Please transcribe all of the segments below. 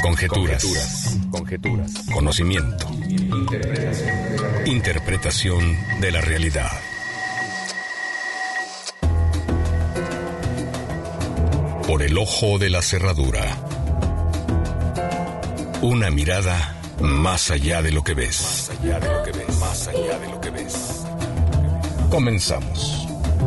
Conjeturas. Conocimiento. Interpretación de la realidad. Por el ojo de la cerradura. Una mirada más allá de lo que ves. Más allá de lo que ves. Comenzamos.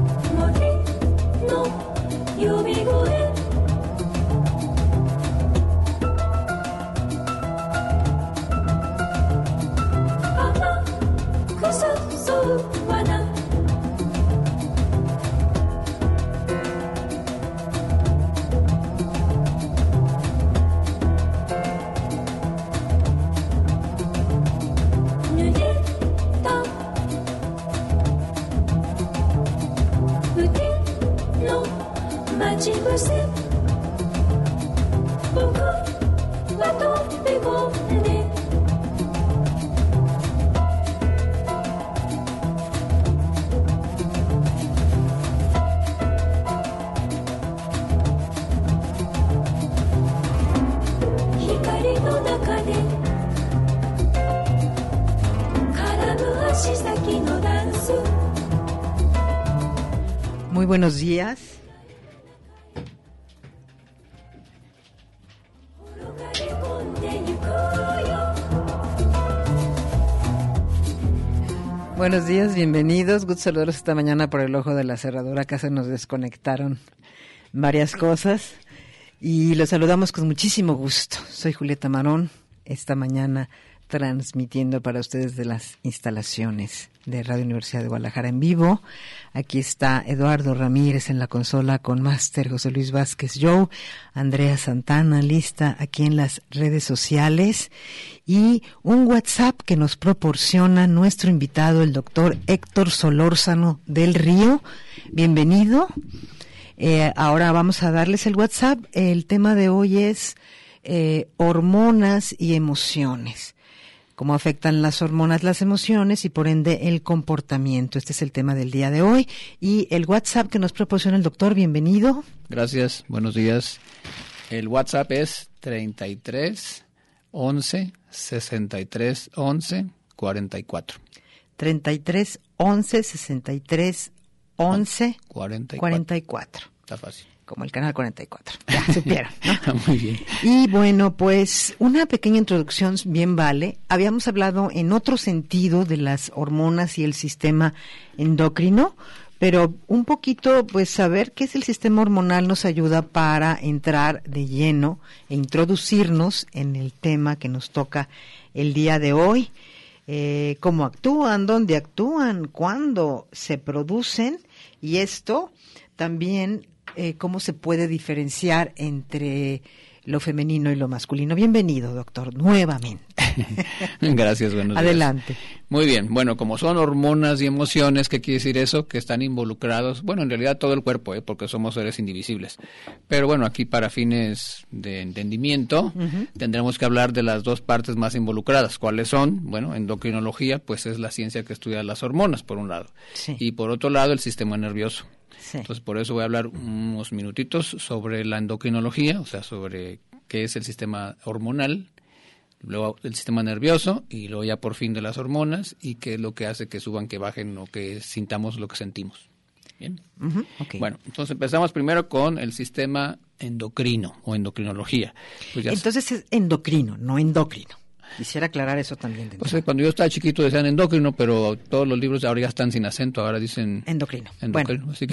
Muy buenos días. Buenos días, bienvenidos. Gusto saludarlos esta mañana por el ojo de la cerradura. Acá se nos desconectaron varias cosas y los saludamos con muchísimo gusto. Soy Julieta Marón, esta mañana transmitiendo para ustedes de las instalaciones de Radio Universidad de Guadalajara en vivo. Aquí está Eduardo Ramírez en la consola con Máster José Luis Vázquez Joe, Andrea Santana lista aquí en las redes sociales y un WhatsApp que nos proporciona nuestro invitado, el doctor Héctor Solórzano del Río. Bienvenido. Ahora vamos a darles el WhatsApp. El tema de hoy es hormonas y emociones. Cómo afectan las hormonas las emociones y por ende el comportamiento. Este es el tema del día de hoy. Y el WhatsApp que nos proporciona el doctor, bienvenido. Gracias, buenos días. El WhatsApp es 33 11 63 11 44. 33 11 63 11 44. Está fácil. Como el canal 44. Ya supieron, ¿no? Muy bien. Y bueno, pues una pequeña introducción bien vale. Habíamos hablado en otro sentido de las hormonas y el sistema endocrino, pero un poquito, pues saber qué es el sistema hormonal nos ayuda para entrar de lleno e introducirnos en el tema que nos toca el día de hoy. Cómo actúan, dónde actúan, cuándo se producen y esto también cómo se puede diferenciar entre lo femenino y lo masculino. Bienvenido, doctor, nuevamente. Gracias, buenos días. Adelante. Muy bien, bueno, como son hormonas y emociones, ¿qué quiere decir eso? Que están involucrados, bueno, en realidad todo el cuerpo, porque somos seres indivisibles. Pero bueno, aquí para fines de entendimiento, tendremos que hablar de las dos partes más involucradas. ¿Cuáles son? Bueno, endocrinología, pues es la ciencia que estudia las hormonas, por un lado. Sí. Y por otro lado, el sistema nervioso. Sí. Entonces, por eso voy a hablar unos minutitos sobre la endocrinología, o sea, sobre qué es el sistema hormonal, luego el sistema nervioso y luego ya por fin de las hormonas y qué es lo que hace que suban, que bajen o que sintamos lo que sentimos. ¿Bien? Okay. Bueno, entonces empezamos primero con el sistema endocrino o endocrinología. Pues entonces es endocrino, no endocrino. Quisiera aclarar eso también. Pues cuando yo estaba chiquito decían endocrino, pero todos los libros ahora ya están sin acento, ahora dicen endocrino. Bueno. Así que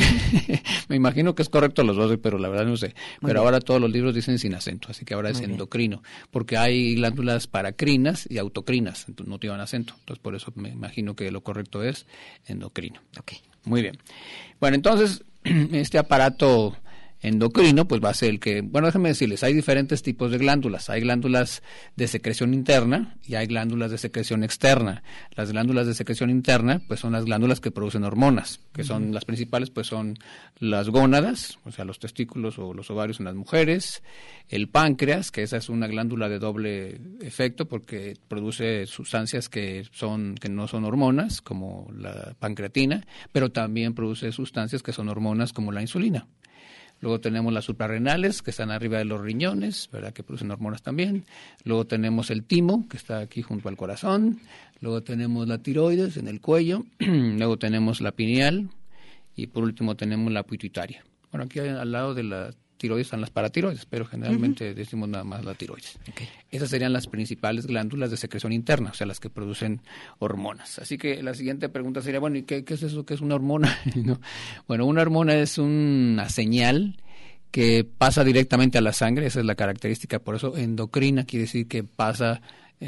me imagino que es correcto los dos, pero la verdad no sé. Pero ahora todos los libros dicen sin acento, así que ahora es endocrino, porque hay glándulas paracrinas y autocrinas, entonces no llevan acento. Entonces por eso me imagino que lo correcto es endocrino. Okay. Muy bien. Bueno, entonces este aparato endocrino, pues va a ser el que, bueno, déjenme decirles, hay diferentes tipos de glándulas. Hay glándulas de secreción interna y hay glándulas de secreción externa. Las glándulas de secreción interna, pues son las glándulas que producen hormonas, que son las principales, pues son las gónadas, o sea, los testículos o los ovarios en las mujeres, el páncreas, que esa es una glándula de doble efecto porque produce sustancias que no son hormonas, como la pancreatina, pero también produce sustancias que son hormonas como la insulina. Luego tenemos las suprarrenales, que están arriba de los riñones, ¿verdad? Que producen hormonas también. Luego tenemos el timo, que está aquí junto al corazón. Luego tenemos la tiroides en el cuello. Luego tenemos la pineal. Y por último tenemos la pituitaria. Bueno, aquí al lado de la tiroides están las paratiroides, pero generalmente decimos nada más la tiroides. Okay. Esas serían las principales glándulas de secreción interna, o sea, las que producen hormonas. Así que la siguiente pregunta sería, bueno, ¿y qué es eso? ¿Qué es una hormona? ¿No? Bueno, una hormona es una señal que pasa directamente a la sangre, esa es la característica, por eso endocrina quiere decir que pasa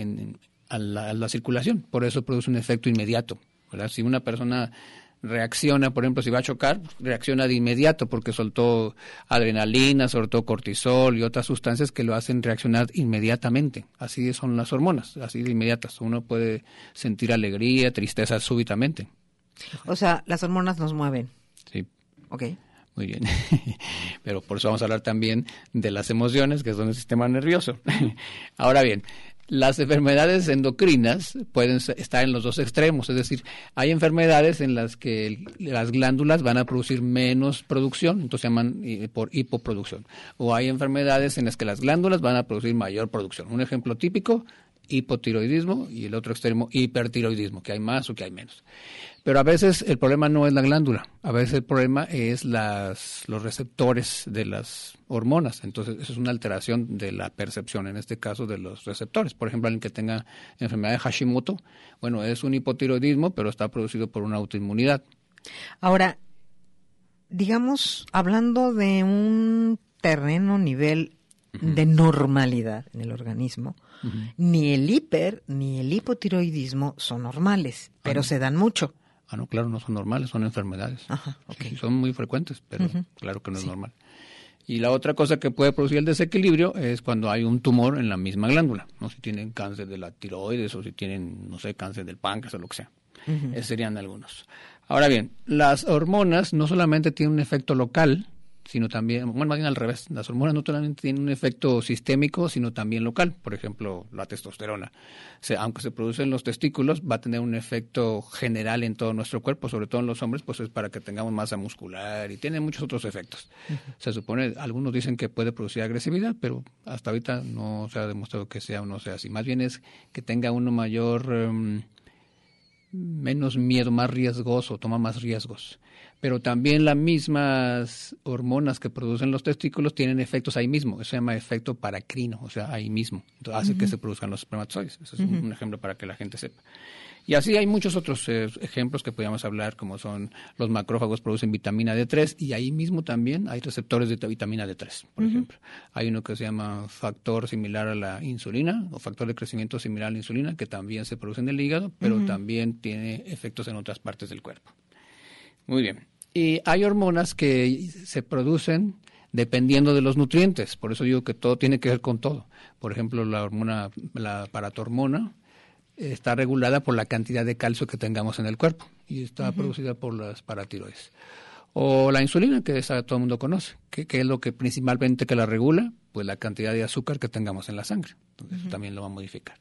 a la circulación, por eso produce un efecto inmediato, ¿verdad? Si una persona reacciona, por ejemplo, si va a chocar, reacciona de inmediato porque soltó adrenalina, soltó cortisol y otras sustancias que lo hacen reaccionar inmediatamente. Así son las hormonas, así de inmediatas. Uno puede sentir alegría, tristeza súbitamente. O sea, las hormonas nos mueven. Sí. Ok. Muy bien. Pero por eso vamos a hablar también de las emociones, que son el sistema nervioso. Ahora bien, las enfermedades endocrinas pueden estar en los dos extremos, es decir, hay enfermedades en las que las glándulas van a producir menos producción, entonces se llaman por hipoproducción, o hay enfermedades en las que las glándulas van a producir mayor producción. Un ejemplo típico, hipotiroidismo, y el otro extremo, hipertiroidismo, que hay más o que hay menos. Pero a veces el problema no es la glándula, a veces el problema es los receptores de las hormonas. Entonces, eso es una alteración de la percepción, en este caso de los receptores. Por ejemplo, alguien que tenga enfermedad de Hashimoto, bueno, es un hipotiroidismo, pero está producido por una autoinmunidad. Ahora, digamos, hablando de un terreno nivel de normalidad en el organismo, ni el hiper ni el hipotiroidismo son normales, pero se dan mucho. No, claro, no son normales, son enfermedades. Ajá, okay. Sí, son muy frecuentes, pero claro que no es normal. Y la otra cosa que puede producir el desequilibrio es cuando hay un tumor en la misma glándula, ¿no? Si tienen cáncer de la tiroides o si tienen, no sé, cáncer del páncreas o lo que sea. Esos serían algunos. Ahora bien, las hormonas no solamente tienen un efecto local, sino también, bueno, más bien al revés, las hormonas no solamente tienen un efecto sistémico, sino también local. Por ejemplo, la testosterona. Aunque se produce en los testículos, va a tener un efecto general en todo nuestro cuerpo, sobre todo en los hombres, pues es para que tengamos masa muscular y tiene muchos otros efectos. Se supone, algunos dicen que puede producir agresividad, pero hasta ahorita no se ha demostrado que sea o no sea así. Más bien es que tenga uno mayor, menos miedo, más riesgoso, toma más riesgos. Pero también las mismas hormonas que producen los testículos tienen efectos ahí mismo. Eso se llama efecto paracrino, o sea, ahí mismo. Entonces, hace que se produzcan los espermatozoides. Eso es un ejemplo para que la gente sepa. Y así hay muchos otros ejemplos que podríamos hablar, como son los macrófagos producen vitamina D3 y ahí mismo también hay receptores de vitamina D3, por ejemplo. Hay uno que se llama factor similar a la insulina o factor de crecimiento similar a la insulina, que también se produce en el hígado, pero también tiene efectos en otras partes del cuerpo. Muy bien. Y hay hormonas que se producen dependiendo de los nutrientes. Por eso digo que todo tiene que ver con todo. Por ejemplo, la paratormona está regulada por la cantidad de calcio que tengamos en el cuerpo y está producida por las paratiroides. O la insulina, que esa todo el mundo conoce. ¿Qué es lo que principalmente que la regula? Pues la cantidad de azúcar que tengamos en la sangre. Entonces, eso también lo va a modificar.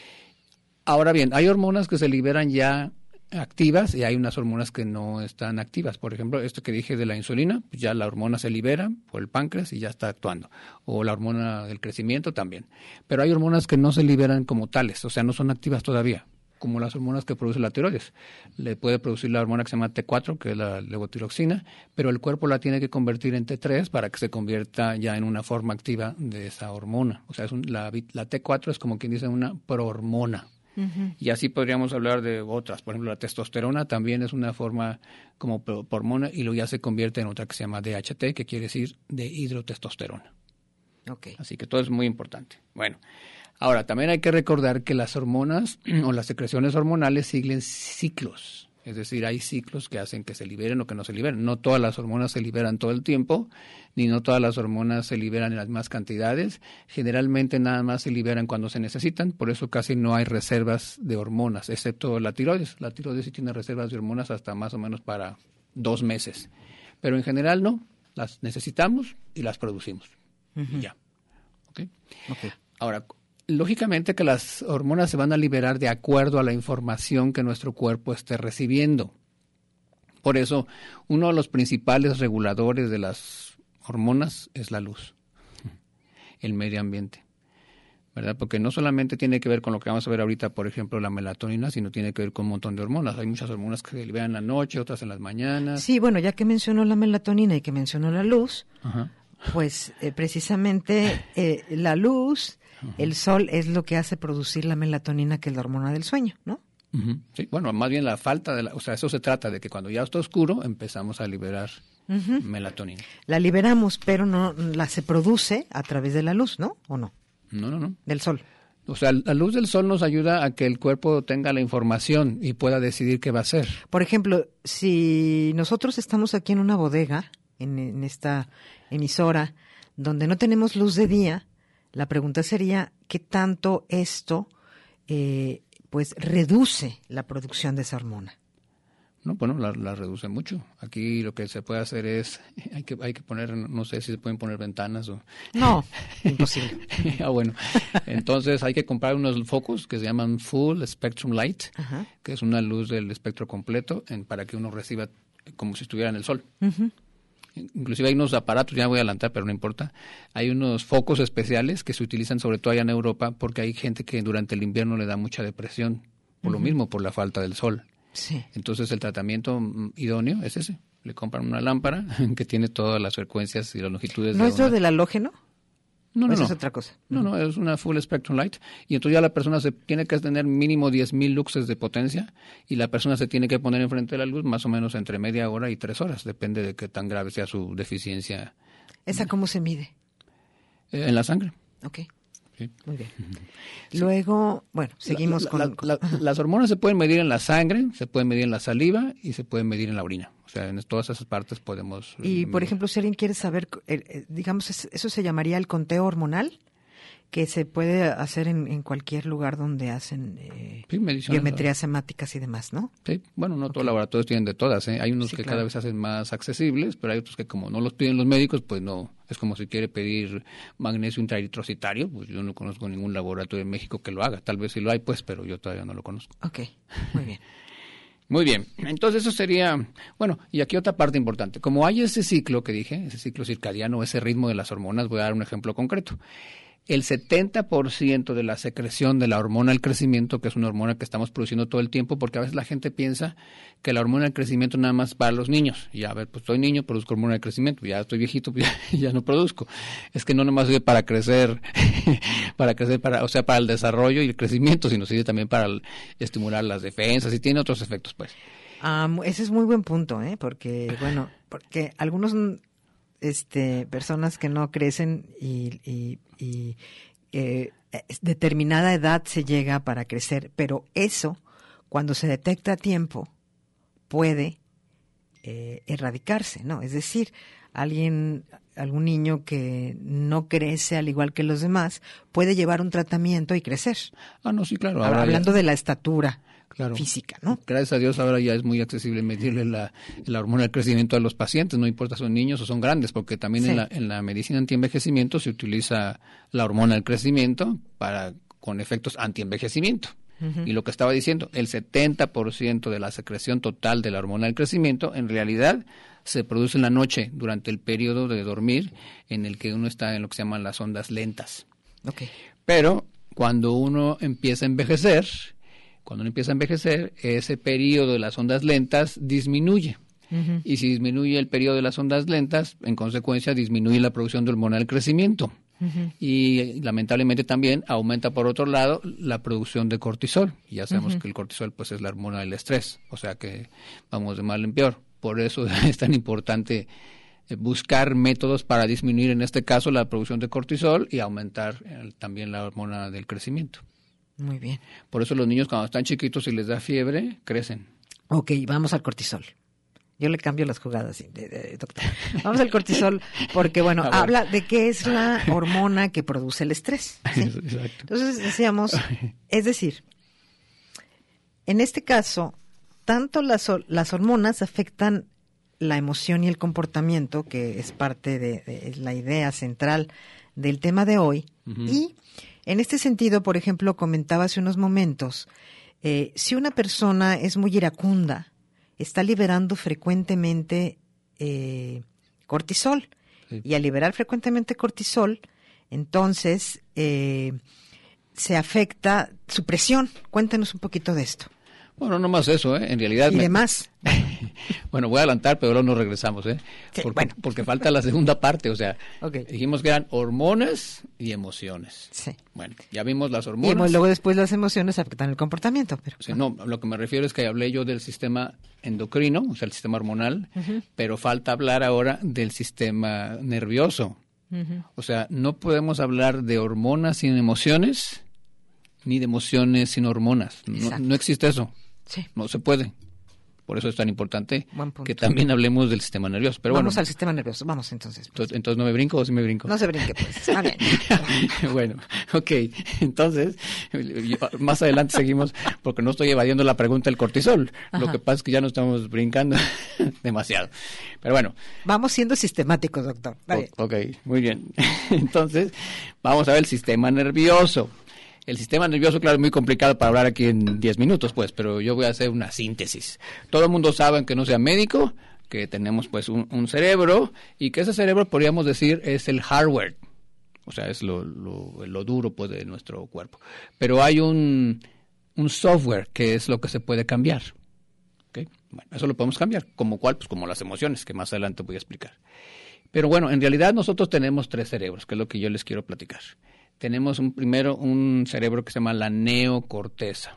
Ahora bien, hay hormonas que se liberan ya activas y hay unas hormonas que no están activas. Por ejemplo, esto que dije de la insulina, pues ya la hormona se libera por el páncreas y ya está actuando. O la hormona del crecimiento también. Pero hay hormonas que no se liberan como tales, o sea, no son activas todavía, como las hormonas que produce la tiroides. Le puede producir la hormona que se llama T4, que es la levotiroxina, pero el cuerpo la tiene que convertir en T3 para que se convierta ya en una forma activa de esa hormona. O sea, la T4 es como quien dice una prohormona. Y así podríamos hablar de otras. Por ejemplo, la testosterona también es una forma como hormona y luego ya se convierte en otra que se llama DHT, que quiere decir dihidrotestosterona. Okay. Así que todo es muy importante. Bueno, ahora también hay que recordar que las hormonas o las secreciones hormonales siguen ciclos. Es decir, hay ciclos que hacen que se liberen o que no se liberen. No todas las hormonas se liberan todo el tiempo, ni no todas las hormonas se liberan en las mismas cantidades. Generalmente nada más se liberan cuando se necesitan, por eso casi no hay reservas de hormonas, excepto la tiroides. La tiroides sí tiene reservas de hormonas hasta más o menos para 2 meses. Pero en general no, las necesitamos y las producimos. Y ya. ¿Okay? Ahora, lógicamente que las hormonas se van a liberar de acuerdo a la información que nuestro cuerpo esté recibiendo. Por eso, uno de los principales reguladores de las hormonas es la luz, el medio ambiente, ¿verdad? Porque no solamente tiene que ver con lo que vamos a ver ahorita, por ejemplo, la melatonina, sino tiene que ver con un montón de hormonas. Hay muchas hormonas que se liberan en la noche, otras en las mañanas. Sí, bueno, ya que mencionó la melatonina y que mencionó la luz, Ajá. pues precisamente la luz, el sol es lo que hace producir la melatonina, que es la hormona del sueño, ¿no? Uh-huh. Sí, bueno, más bien la falta de o sea, eso se trata de que cuando ya está oscuro empezamos a liberar melatonina. La liberamos, pero no se produce a través de la luz, ¿no? ¿O no? No. Del sol. O sea, la luz del sol nos ayuda a que el cuerpo tenga la información y pueda decidir qué va a hacer. Por ejemplo, si nosotros estamos aquí en una bodega, en esta emisora, donde no tenemos luz de día, la pregunta sería, ¿qué tanto esto pues reduce la producción de esa hormona? No, bueno, la reduce mucho. Aquí lo que se puede hacer es, hay que poner, no sé si se pueden poner ventanas o... No, imposible. Bueno, entonces hay que comprar unos focos que se llaman Full Spectrum Light, Ajá. que es una luz del espectro completo para que uno reciba como si estuviera en el sol. Uh-huh. Inclusive hay unos aparatos, ya voy a adelantar, pero no importa. Hay unos focos especiales que se utilizan sobre todo allá en Europa porque hay gente que durante el invierno le da mucha depresión, por lo mismo, por la falta del sol. Sí. Entonces el tratamiento idóneo es ese. Le compran una lámpara que tiene todas las frecuencias y las longitudes. ¿No es lo del halógeno? No. Es otra cosa. No, es una Full Spectrum Light. Y entonces ya la persona se tiene que tener mínimo 10,000 luxes de potencia y la persona se tiene que poner enfrente de la luz más o menos entre media hora y 3 horas. Depende de qué tan grave sea su deficiencia. ¿Esa cómo se mide? En la sangre. Ok. Sí. Muy bien. Luego, bueno, seguimos las hormonas se pueden medir en la sangre, se pueden medir en la saliva y se pueden medir en la orina. O sea, en todas esas partes podemos... Y, por ejemplo, si alguien quiere saber, digamos, eso se llamaría el conteo hormonal, que se puede hacer en cualquier lugar donde hacen biometrías semáticas y demás, ¿no? Sí, bueno, no todos los laboratorios tienen de todas, ¿eh? Hay unos que claro. cada vez se hacen más accesibles, pero hay otros que como no los piden los médicos, pues no. Es como si quiere pedir magnesio intraeritrocitario, pues yo no conozco ningún laboratorio en México que lo haga. Tal vez sí lo hay, pues, pero yo todavía no lo conozco. Ok, muy bien. Muy bien, entonces eso sería, bueno, y aquí otra parte importante. Como hay ese ciclo que dije, ese ciclo circadiano, ese ritmo de las hormonas, voy a dar un ejemplo concreto. El 70% de la secreción de la hormona del crecimiento, que es una hormona que estamos produciendo todo el tiempo, porque a veces la gente piensa que la hormona del crecimiento nada más para los niños. Y a ver, pues soy niño, produzco hormona del crecimiento, ya estoy viejito, pues ya no produzco. Es que no nomás sirve para crecer, o sea, para el desarrollo y el crecimiento, sino sirve también para estimular las defensas y tiene otros efectos, pues. Ese es muy buen punto, porque algunos personas que no crecen y determinada edad se llega para crecer, pero eso, cuando se detecta a tiempo, puede erradicarse, ¿no? Es decir, algún niño que no crece al igual que los demás puede llevar un tratamiento y crecer. No, sí, claro. Ahora, hablando de la estatura. Claro. Física, ¿no? Gracias a Dios ahora ya es muy accesible medirle la hormona del crecimiento a los pacientes, no importa si son niños o son grandes, porque también sí. en la medicina antienvejecimiento se utiliza la hormona del crecimiento con efectos antienvejecimiento. Uh-huh. Y lo que estaba diciendo, el 70% de la secreción total de la hormona del crecimiento en realidad se produce en la noche durante el periodo de dormir en el que uno está en lo que se llaman las ondas lentas. Okay. Pero cuando uno empieza a envejecer, ese periodo de las ondas lentas disminuye. Uh-huh. Y si disminuye el periodo de las ondas lentas, en consecuencia disminuye la producción de hormona del crecimiento. Uh-huh. Y lamentablemente también aumenta por otro lado la producción de cortisol. Y ya sabemos que el cortisol pues es la hormona del estrés, o sea que vamos de mal en peor. Por eso es tan importante buscar métodos para disminuir en este caso la producción de cortisol y aumentar también la hormona del crecimiento. Muy bien. Por eso los niños cuando están chiquitos y les da fiebre, crecen. Ok, vamos al cortisol. Yo le cambio las jugadas, doctor. Vamos al cortisol porque, bueno, habla de qué es la hormona que produce el estrés, ¿sí? Exacto. Entonces decíamos, es decir, en este caso, tanto las hormonas afectan la emoción y el comportamiento, que es parte de la idea central del tema de hoy, uh-huh. Y en este sentido, por ejemplo, comentaba hace unos momentos, si una persona es muy iracunda, está liberando frecuentemente cortisol, Sí. Y al liberar frecuentemente cortisol, entonces se afecta su presión. Cuéntenos un poquito de esto. Bueno, no más eso, en realidad... Y demás. Bueno, voy a adelantar, pero luego nos regresamos, Sí, porque falta la segunda parte, o sea, Okay. Dijimos que eran hormonas y emociones. Sí. Bueno, ya vimos las Y hormonas. luego después las emociones afectan el comportamiento. Pero, Sí, no, lo que me refiero es que hablé yo del sistema endocrino, o sea, el sistema hormonal, pero falta hablar ahora del sistema nervioso. O sea, no podemos hablar de hormonas sin emociones, ni de emociones sin hormonas. No existe eso. Sí. No se puede. Por eso es tan importante Buen punto. que también hablemos del sistema nervioso. Pero vamos bueno, al sistema nervioso. Vamos entonces. entonces ¿no me brinco o sí me brinco? No se brinque, pues. Está bien. Bueno, ok. Entonces, más adelante seguimos porque no estoy evadiendo la pregunta del cortisol. Ajá. Lo que pasa es que ya no estamos brincando demasiado. Pero bueno. Vamos siendo sistemáticos, doctor. Está bien. Ok, muy bien. Entonces, vamos a ver el sistema nervioso. El sistema nervioso, claro, es muy complicado para hablar aquí en 10 minutos, pues, pero yo voy a hacer una síntesis. Todo el mundo sabe, que no sea médico, que tenemos pues un cerebro y que ese cerebro, podríamos decir, es el hardware. O sea, es lo duro pues de nuestro cuerpo. Pero hay un software que es lo que se puede cambiar. ¿Okay? Bueno, eso lo podemos cambiar. ¿Como cuál? Pues como las emociones, que más adelante voy a explicar. Pero bueno, en realidad nosotros tenemos 3 cerebros, que es lo que yo les quiero platicar. Tenemos primero un cerebro que se llama la neocorteza.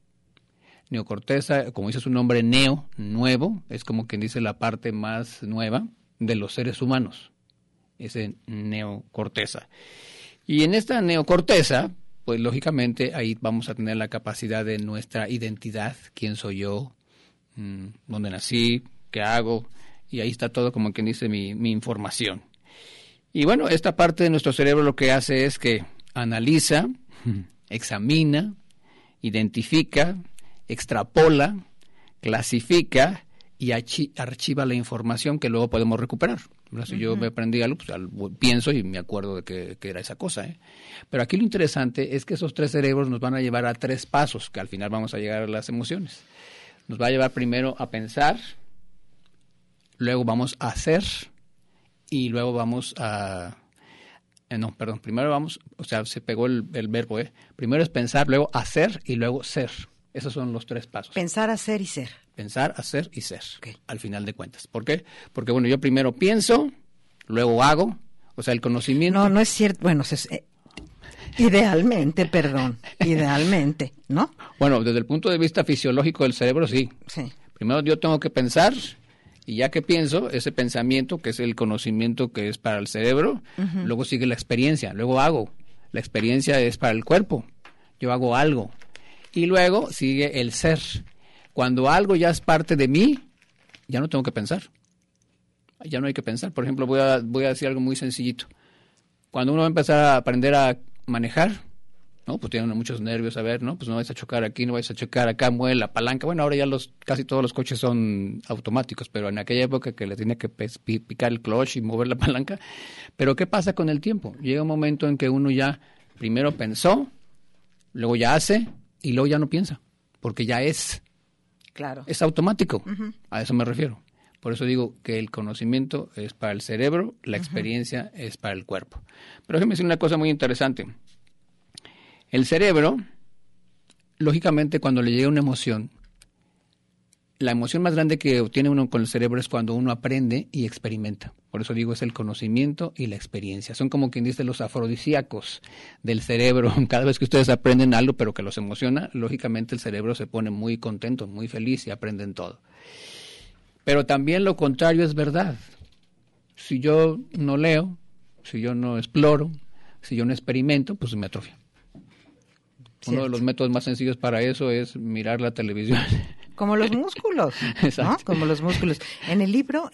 Neocorteza, como dice su nombre, neo, nuevo, es como quien dice la parte más nueva de los seres humanos. Ese neocorteza. Y en esta neocorteza, pues lógicamente ahí vamos a tener la capacidad de nuestra identidad, quién soy yo, dónde nací, qué hago, y ahí está todo como quien dice mi información. Y bueno, esta parte de nuestro cerebro lo que hace es que analiza, examina, identifica, extrapola, clasifica y archiva la información que luego podemos recuperar. Si yo me aprendí algo, pues pienso y me acuerdo de que era esa cosa. Pero aquí lo interesante es que esos 3 cerebros nos van a llevar a 3 pasos, que al final vamos a llegar a las emociones. Nos va a llevar primero a pensar, luego vamos a hacer y luego vamos a... primero vamos, o sea, se pegó el verbo, Primero es pensar, luego hacer y luego ser. Esos son los 3 pasos. Pensar, hacer y ser. Pensar, hacer y ser, Okay. al final de cuentas. ¿Por qué? Porque, bueno, yo primero pienso, luego hago, o sea, el conocimiento... No es cierto. Bueno, idealmente, idealmente, ¿no? Bueno, desde el punto de vista fisiológico del cerebro, sí. Sí. Primero yo tengo que pensar... Y ya que pienso, ese pensamiento, que es el conocimiento que es para el cerebro, luego sigue la experiencia, luego hago. La experiencia es para el cuerpo, yo hago algo. Y luego sigue el ser. Cuando algo ya es parte de mí, ya no tengo que pensar. Ya no hay que pensar. Por ejemplo, voy a decir algo muy sencillito. Cuando uno va a empezar a aprender a manejar, ¿no? Pues tienen muchos nervios, a ver, ¿no? Pues no vais a chocar aquí, no vais a chocar acá, mueve la palanca. Bueno, ahora ya casi todos los coches son automáticos, pero en aquella época que le tenía que picar el clutch y mover la palanca. Pero ¿qué pasa con el tiempo? Llega un momento en que uno ya primero pensó, luego ya hace y luego ya no piensa, porque ya es. Claro. Es automático. A eso me refiero. Por eso digo que el conocimiento es para el cerebro, la experiencia es para el cuerpo. Pero déjeme decir una cosa muy interesante. El cerebro, lógicamente, cuando le llega una emoción, la emoción más grande que obtiene uno con el cerebro es cuando uno aprende y experimenta. Por eso digo, es el conocimiento y la experiencia. Son como quien dice los afrodisíacos del cerebro. Cada vez que ustedes aprenden algo, pero que los emociona, lógicamente el cerebro se pone muy contento, muy feliz y aprenden todo. Pero también lo contrario es verdad. Si yo no leo, si yo no exploro, si yo no experimento, pues me atrofia. Uno de los métodos más sencillos para eso es mirar la televisión. Como los músculos, Exacto. ¿no? Como los músculos. En el libro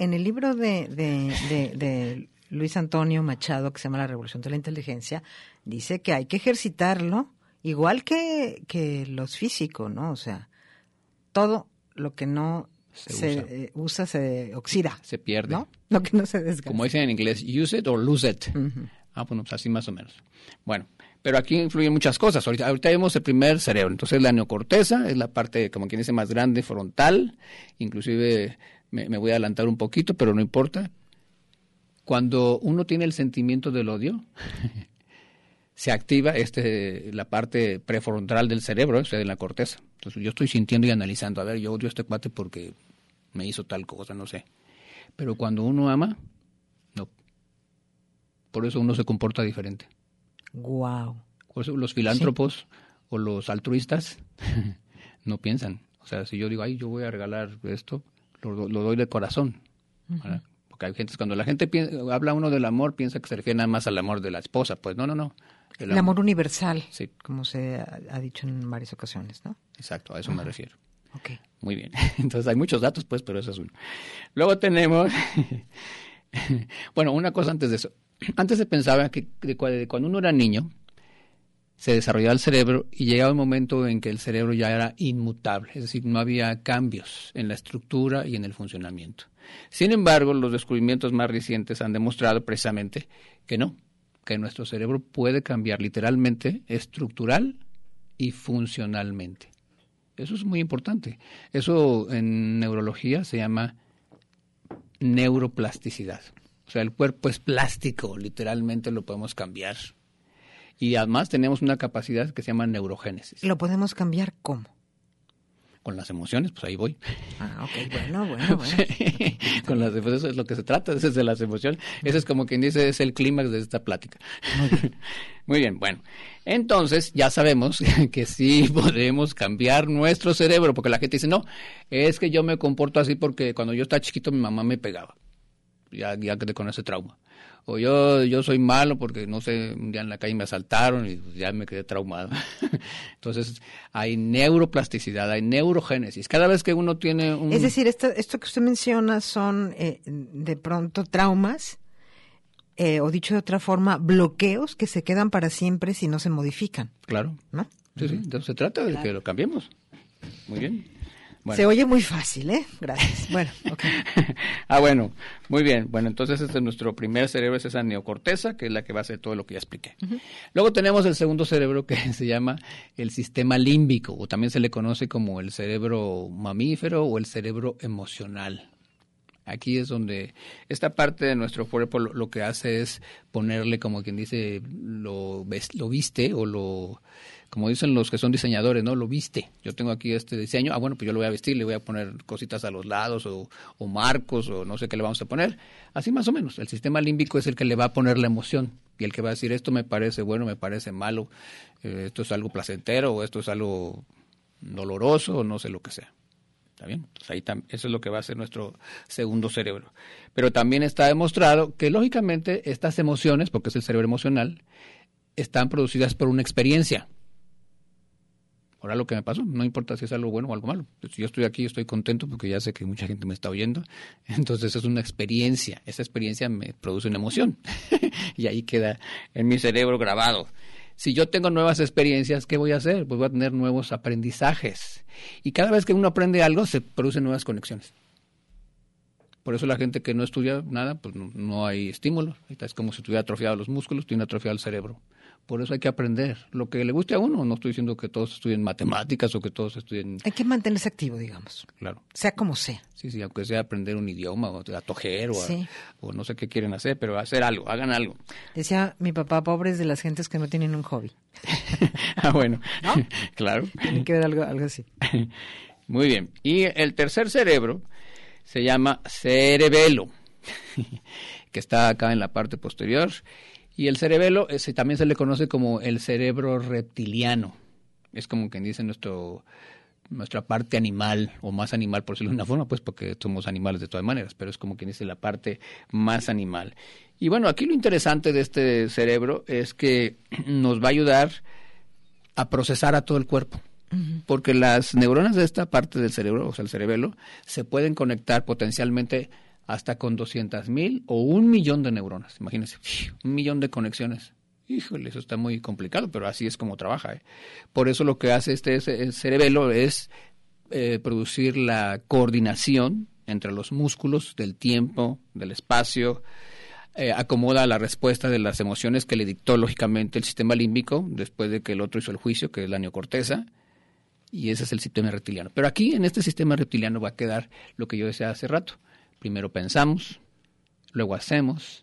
de Luis Antonio Machado, que se llama La Revolución de la Inteligencia, dice que hay que ejercitarlo igual que los físicos, ¿no? O sea, todo lo que no se usa se oxida. Se pierde. ¿No? Lo que no se desgasta. Como dicen en inglés, use it or lose it. Bueno, pues así más o menos. Bueno, pero aquí influyen muchas cosas. Ahorita vemos el primer cerebro. Entonces la neocorteza es la parte, como quien dice, más grande, frontal. Inclusive me voy a adelantar un poquito, pero no importa. Cuando uno tiene el sentimiento del odio, se activa la parte prefrontal del cerebro, o sea, de la corteza. Entonces yo estoy sintiendo y analizando, a ver, yo odio a este cuate porque me hizo tal cosa, no sé. Pero cuando uno ama, no. Por eso uno se comporta diferente. Wow. Por eso los filántropos o los altruistas no piensan. O sea, si yo digo, ay, yo voy a regalar esto, lo doy de corazón. ¿Verdad? Porque hay gente, cuando la gente habla uno del amor, piensa que se refiere nada más al amor de la esposa. Pues no. El amor universal, sí, como se ha dicho en varias ocasiones, ¿no? Exacto, a eso me refiero. Okay. Muy bien. Entonces hay muchos datos, pues, pero eso es uno. Luego tenemos, bueno, una cosa antes de eso. Antes se pensaba que cuando uno era niño, se desarrollaba el cerebro y llegaba un momento en que el cerebro ya era inmutable, es decir, no había cambios en la estructura y en el funcionamiento. Sin embargo, los descubrimientos más recientes han demostrado precisamente que no, que nuestro cerebro puede cambiar literalmente, estructural y funcionalmente. Eso es muy importante. Eso en neurología se llama neuroplasticidad. O sea, el cuerpo es plástico, literalmente lo podemos cambiar. Y además tenemos una capacidad que se llama neurogénesis. ¿Lo podemos cambiar cómo? Con las emociones, pues ahí voy. Ah, ok, bueno. Sí, con las emociones, eso es lo que se trata, eso es de las emociones. Ese es como quien dice, es el clímax de esta plática. Muy bien, bueno. Entonces, ya sabemos que sí podemos cambiar nuestro cerebro, porque la gente dice, no, es que yo me comporto así porque cuando yo estaba chiquito mi mamá me pegaba. Ya quedé con ese trauma. O yo soy malo porque, no sé, un día en la calle me asaltaron y ya me quedé traumado. Entonces, hay neuroplasticidad, hay neurogénesis. Cada vez que uno tiene un... Es decir, esto que usted menciona son, de pronto, traumas, o dicho de otra forma, bloqueos que se quedan para siempre si no se modifican. Claro. ¿No? Sí, entonces se trata de que lo cambiemos. Muy bien. Bueno. Se oye muy fácil, ¿eh? Gracias. Bueno, ok. Bueno, muy bien. Bueno, entonces este es nuestro primer cerebro, es esa neocorteza, que es la que va a hacer todo lo que ya expliqué. Uh-huh. Luego tenemos el segundo cerebro, que se llama el sistema límbico, o también se le conoce como el cerebro mamífero o el cerebro emocional. Aquí es donde esta parte de nuestro cuerpo lo que hace es ponerle, como quien dice, lo viste o lo... Como dicen los que son diseñadores, ¿no? Lo viste. Yo tengo aquí este diseño. Bueno, pues yo lo voy a vestir, le voy a poner cositas a los lados o marcos o no sé qué le vamos a poner. Así más o menos. El sistema límbico es el que le va a poner la emoción y el que va a decir esto me parece bueno, me parece malo, esto es algo placentero o esto es algo doloroso o no sé lo que sea. ¿Está bien? Entonces ahí eso es lo que va a ser nuestro segundo cerebro. Pero también está demostrado que lógicamente estas emociones, porque es el cerebro emocional, están producidas por una experiencia. Ahora lo que me pasó, no importa si es algo bueno o algo malo. Si yo estoy aquí, estoy contento porque ya sé que mucha gente me está oyendo. Entonces es una experiencia. Esa experiencia me produce una emoción. Y ahí queda en mi cerebro grabado. Si yo tengo nuevas experiencias, ¿qué voy a hacer? Pues voy a tener nuevos aprendizajes. Y cada vez que uno aprende algo, se producen nuevas conexiones. Por eso la gente que no estudia nada, pues no hay estímulos. Es como si tuviera atrofiado los músculos, tiene atrofiado el cerebro. Por eso hay que aprender lo que le guste a uno. No estoy diciendo que todos estudien matemáticas o que todos estudien... Hay que mantenerse activo, digamos. Claro. Sea como sea. Sí, aunque sea aprender un idioma o a tojer sí. o no sé qué quieren hacer, pero hacer algo, hagan algo. Decía mi papá, pobres de las gentes que no tienen un hobby. Bueno, ¿no? Claro. Tiene que ver algo así. Muy bien. Y el tercer cerebro se llama cerebelo, que está acá en la parte posterior. Y el cerebelo también se le conoce como el cerebro reptiliano. Es como quien dice nuestra parte animal, o más animal por decirlo de una forma, pues porque somos animales de todas maneras, pero es como quien dice la parte más animal. Y bueno, aquí lo interesante de este cerebro es que nos va a ayudar a procesar a todo el cuerpo. Porque las neuronas de esta parte del cerebro, o sea, el cerebelo, se pueden conectar potencialmente hasta con 200,000 o 1,000,000 de neuronas. Imagínense, 1,000,000 de conexiones. Híjole, eso está muy complicado, pero así es como trabaja. Por eso lo que hace este cerebelo es producir la coordinación entre los músculos del tiempo, del espacio, acomoda la respuesta de las emociones que le dictó lógicamente el sistema límbico después de que el otro hizo el juicio, que es la neocorteza. Y ese es el sistema reptiliano. Pero aquí, en este sistema reptiliano, va a quedar lo que yo decía hace rato. Primero pensamos, luego hacemos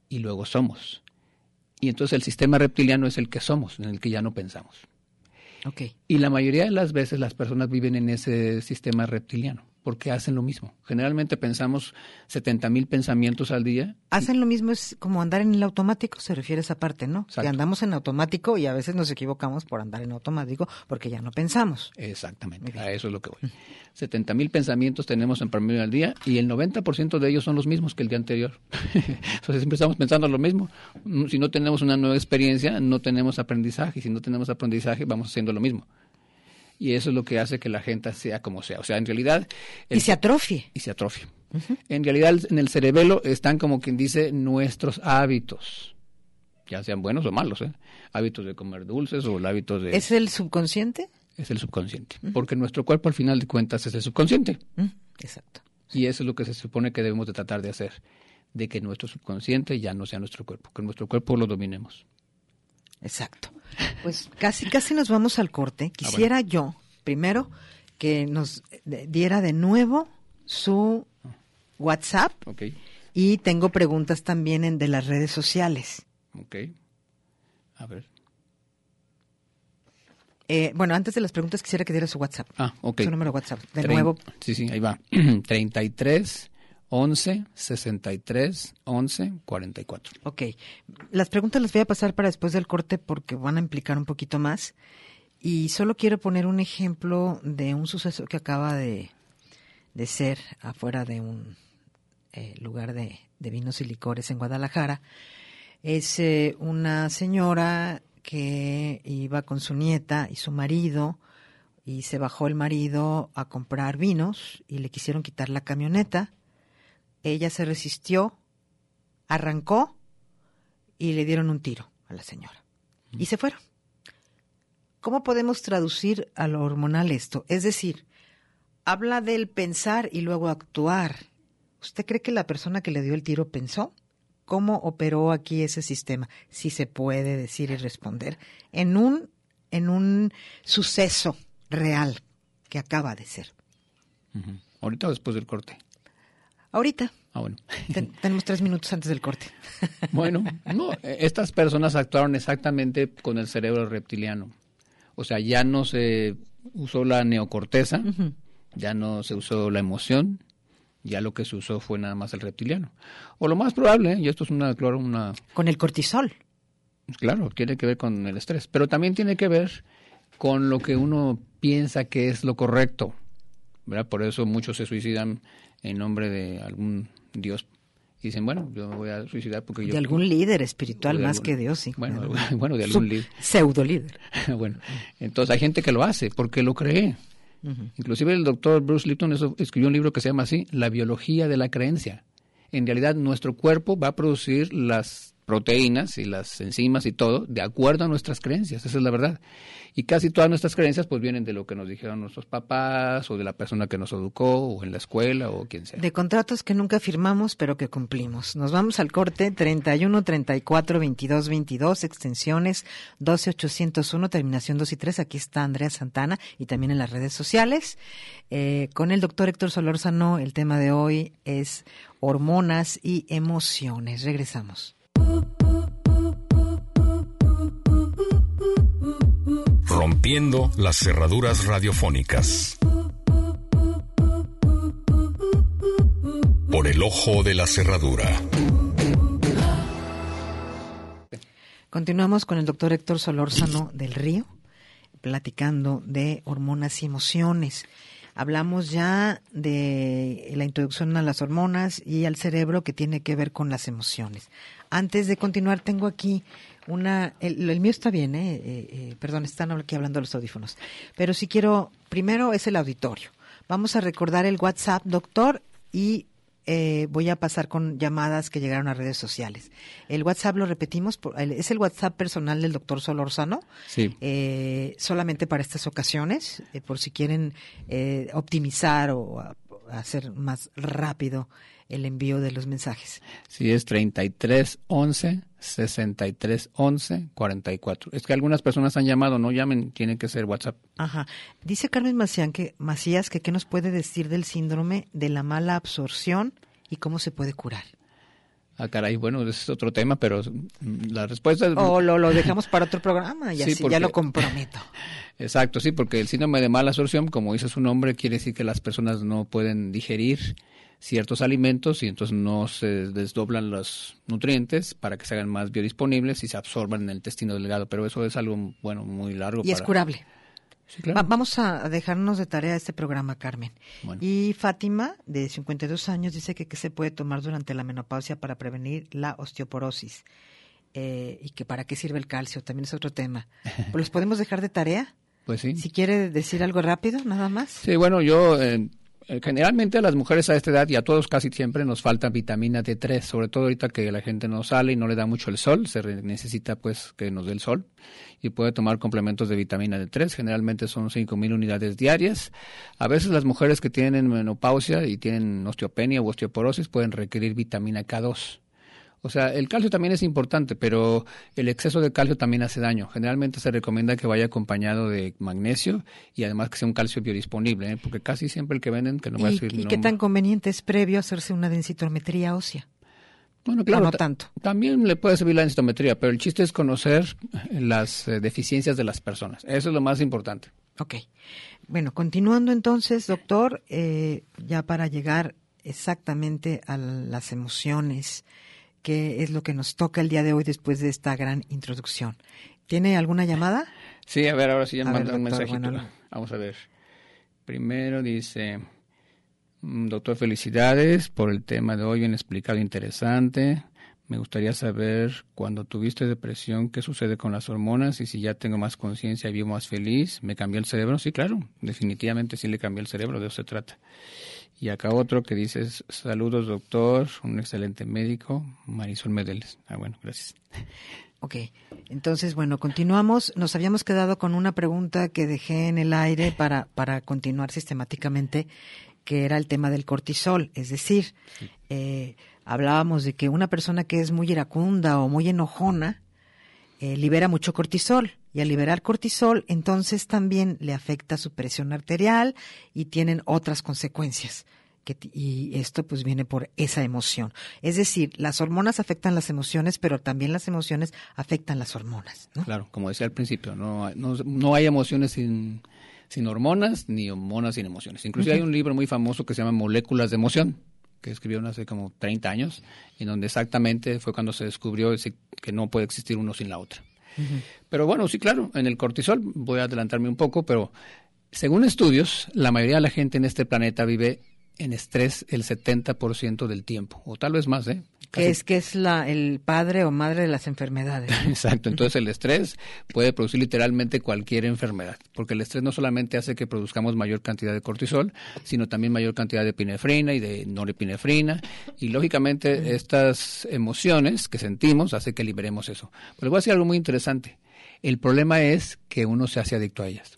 y luego somos. Y entonces el sistema reptiliano es el que somos, en el que ya no pensamos. Okay. Y la mayoría de las veces las personas viven en ese sistema reptiliano, porque hacen lo mismo. Generalmente pensamos 70,000 pensamientos al día. Hacen lo mismo, es como andar en el automático, se refiere a esa parte, ¿no? Exacto. Que andamos en automático y a veces nos equivocamos por andar en automático porque ya no pensamos. Exactamente, a eso es lo que voy. 70,000 pensamientos tenemos en promedio al día y el 90% de ellos son los mismos que el día anterior. Entonces siempre estamos pensando lo mismo. Si no tenemos una nueva experiencia, no tenemos aprendizaje. Y si no tenemos aprendizaje, vamos haciendo lo mismo. Y eso es lo que hace que la gente sea como sea. O sea, en realidad... Y se atrofie. Y se atrofie. En realidad, en el cerebelo están, como quien dice, nuestros hábitos. Ya sean buenos o malos, ¿eh? Hábitos de comer dulces o el hábito de... ¿Es el subconsciente? Es el subconsciente. Porque nuestro cuerpo, al final de cuentas, es el subconsciente. Exacto. Y eso es lo que se supone que debemos de tratar de hacer. De que nuestro subconsciente ya no sea nuestro cuerpo. Que nuestro cuerpo lo dominemos. Exacto. Pues casi nos vamos al corte. Quisiera yo, primero, que nos diera de nuevo su WhatsApp. Okay. Y tengo preguntas también de las redes sociales. Ok. A ver. Bueno, antes de las preguntas quisiera que diera su WhatsApp. Ok. Su número de WhatsApp. De nuevo. Sí, ahí va. 33 11 63 11 44. Ok. Las preguntas las voy a pasar para después del corte porque van a implicar un poquito más. Y solo quiero poner un ejemplo de un suceso que acaba de ser afuera de un lugar de vinos y licores en Guadalajara. Es una señora que iba con su nieta y su marido y se bajó el marido a comprar vinos y le quisieron quitar la camioneta. Ella se resistió, arrancó y le dieron un tiro a la señora. Y se fueron. ¿Cómo podemos traducir a lo hormonal esto? Es decir, habla del pensar y luego actuar. ¿Usted cree que la persona que le dio el tiro pensó? ¿Cómo operó aquí ese sistema? Si se puede decir y responder en un suceso real que acaba de ser. ¿Ahorita o después del corte? Ahorita. Bueno. Tenemos 3 minutos antes del corte. Bueno, no, estas personas actuaron exactamente con el cerebro reptiliano. O sea, ya no se usó la neocorteza, ya no se usó la emoción, ya lo que se usó fue nada más el reptiliano. O lo más probable, y esto es una... Con el cortisol. Claro, tiene que ver con el estrés, pero también tiene que ver con lo que uno piensa que es lo correcto, ¿verdad? Por eso muchos se suicidan en nombre de algún dios. Y dicen, bueno, yo me voy a suicidar porque yo... De algún líder espiritual más que Dios, sí. Bueno, de algún líder. Pseudo líder. Bueno, entonces hay gente que lo hace porque lo cree. Inclusive el doctor Bruce Lipton escribió un libro que se llama así, La biología de la creencia. En realidad nuestro cuerpo va a producir las proteínas y las enzimas y todo de acuerdo a nuestras creencias, esa es la verdad. Y casi todas nuestras creencias pues vienen de lo que nos dijeron nuestros papás o de la persona que nos educó o en la escuela o quien sea. De contratos que nunca firmamos pero que cumplimos. Nos vamos al corte 31 34 22 22 extensiones 12 801 terminación 2 y 3. Aquí está Andrea Santana y también en las redes sociales. Con el doctor Héctor Solórzano el tema de hoy es hormonas y emociones. Regresamos. Rompiendo las cerraduras radiofónicas. Por el ojo de la cerradura. Continuamos con el doctor Héctor Solórzano del Río, platicando de hormonas y emociones. Hablamos ya de la introducción a las hormonas y al cerebro que tiene que ver con las emociones. Antes de continuar, tengo aquí el mío está bien, perdón, están aquí hablando los audífonos. Pero si quiero, primero es el auditorio. Vamos a recordar el WhatsApp, doctor, y voy a pasar con llamadas que llegaron a redes sociales. El WhatsApp lo repetimos, es el WhatsApp personal del doctor Solórzano. Sí. Solamente para estas ocasiones, por si quieren optimizar o hacer más rápido el envío de los mensajes. Sí, es 33 11 63 11 44. Es que algunas personas han llamado, no llamen, tiene que ser WhatsApp. Ajá. Dice Carmen Macías que qué nos puede decir del síndrome de la mala absorción y cómo se puede curar. Ah, caray, bueno, ese es otro tema, pero la respuesta es... O lo dejamos para otro programa y Sí, así porque- ya lo comprometo. Exacto, sí, porque el síndrome de mala absorción, como dice su nombre, quiere decir que las personas no pueden digerir ciertos alimentos y entonces no se desdoblan los nutrientes para que se hagan más biodisponibles y se absorban en el intestino delgado, pero eso es algo, bueno, muy largo. Y es curable. Sí, claro. Vamos a dejarnos de tarea este programa, Carmen. Bueno. Y Fátima, de 52 años, dice que se puede tomar durante la menopausia para prevenir la osteoporosis. Y que para qué sirve el calcio, también es otro tema. ¿Los podemos dejar de tarea? Pues sí. Si quiere decir algo rápido, nada más. Sí, bueno, yo generalmente a las mujeres a esta edad y a todos casi siempre nos falta vitamina D3, sobre todo ahorita que la gente no sale y no le da mucho el sol, necesita pues que nos dé el sol y puede tomar complementos de vitamina D3, generalmente son 5,000 unidades diarias. A veces las mujeres que tienen menopausia y tienen osteopenia o osteoporosis pueden requerir vitamina K2. O sea, el calcio también es importante, pero el exceso de calcio también hace daño. Generalmente se recomienda que vaya acompañado de magnesio y además que sea un calcio biodisponible, porque casi siempre el que venden, que no voy a decir... ¿Y no, qué tan conveniente es previo hacerse una densitometría ósea? Bueno, claro, no tanto. También le puede servir la densitometría, pero el chiste es conocer las deficiencias de las personas. Eso es lo más importante. Ok. Bueno, continuando entonces, doctor, ya para llegar exactamente a las emociones, que es lo que nos toca el día de hoy después de esta gran introducción. ¿Tiene alguna llamada? Sí, a ver, ahora sí ya me mandan un doctor, mensajito. bueno. Vamos a ver. Primero dice, doctor, felicidades por el tema de hoy, bien explicado, interesante. Me gustaría saber, cuando tuviste depresión, qué sucede con las hormonas y si ya tengo más conciencia y vivo más feliz. ¿Me cambió el cerebro? Sí, claro, definitivamente sí le cambió el cerebro, de eso se trata. Y acá otro que dice, saludos doctor, un excelente médico, Marisol Medeles. Ah, bueno, gracias. Ok, entonces, bueno, continuamos. Nos habíamos quedado con una pregunta que dejé en el aire para continuar sistemáticamente, que era el tema del cortisol. Es decir, hablábamos de que una persona que es muy iracunda o muy enojona libera mucho cortisol. Y al liberar cortisol, entonces también le afecta su presión arterial y tienen otras consecuencias. Y esto pues viene por esa emoción. Es decir, las hormonas afectan las emociones, pero también las emociones afectan las hormonas, ¿no? Claro, como decía al principio, no hay emociones sin hormonas, ni hormonas sin emociones. Inclusive hay un libro muy famoso que se llama Moléculas de Emoción, que escribieron hace como 30 años, en donde exactamente fue cuando se descubrió que no puede existir uno sin la otra. Pero bueno, sí, claro, en el cortisol, voy a adelantarme un poco, pero según estudios, la mayoría de la gente en este planeta vive en estrés el 70% del tiempo, o tal vez más, ¿eh? Que es el padre o madre de las enfermedades, ¿no? Exacto, entonces el estrés puede producir literalmente cualquier enfermedad, porque el estrés no solamente hace que produzcamos mayor cantidad de cortisol, sino también mayor cantidad de epinefrina y de norepinefrina, y lógicamente estas emociones que sentimos hace que liberemos eso. Pero les voy a decir algo muy interesante, el problema es que uno se hace adicto a ellas.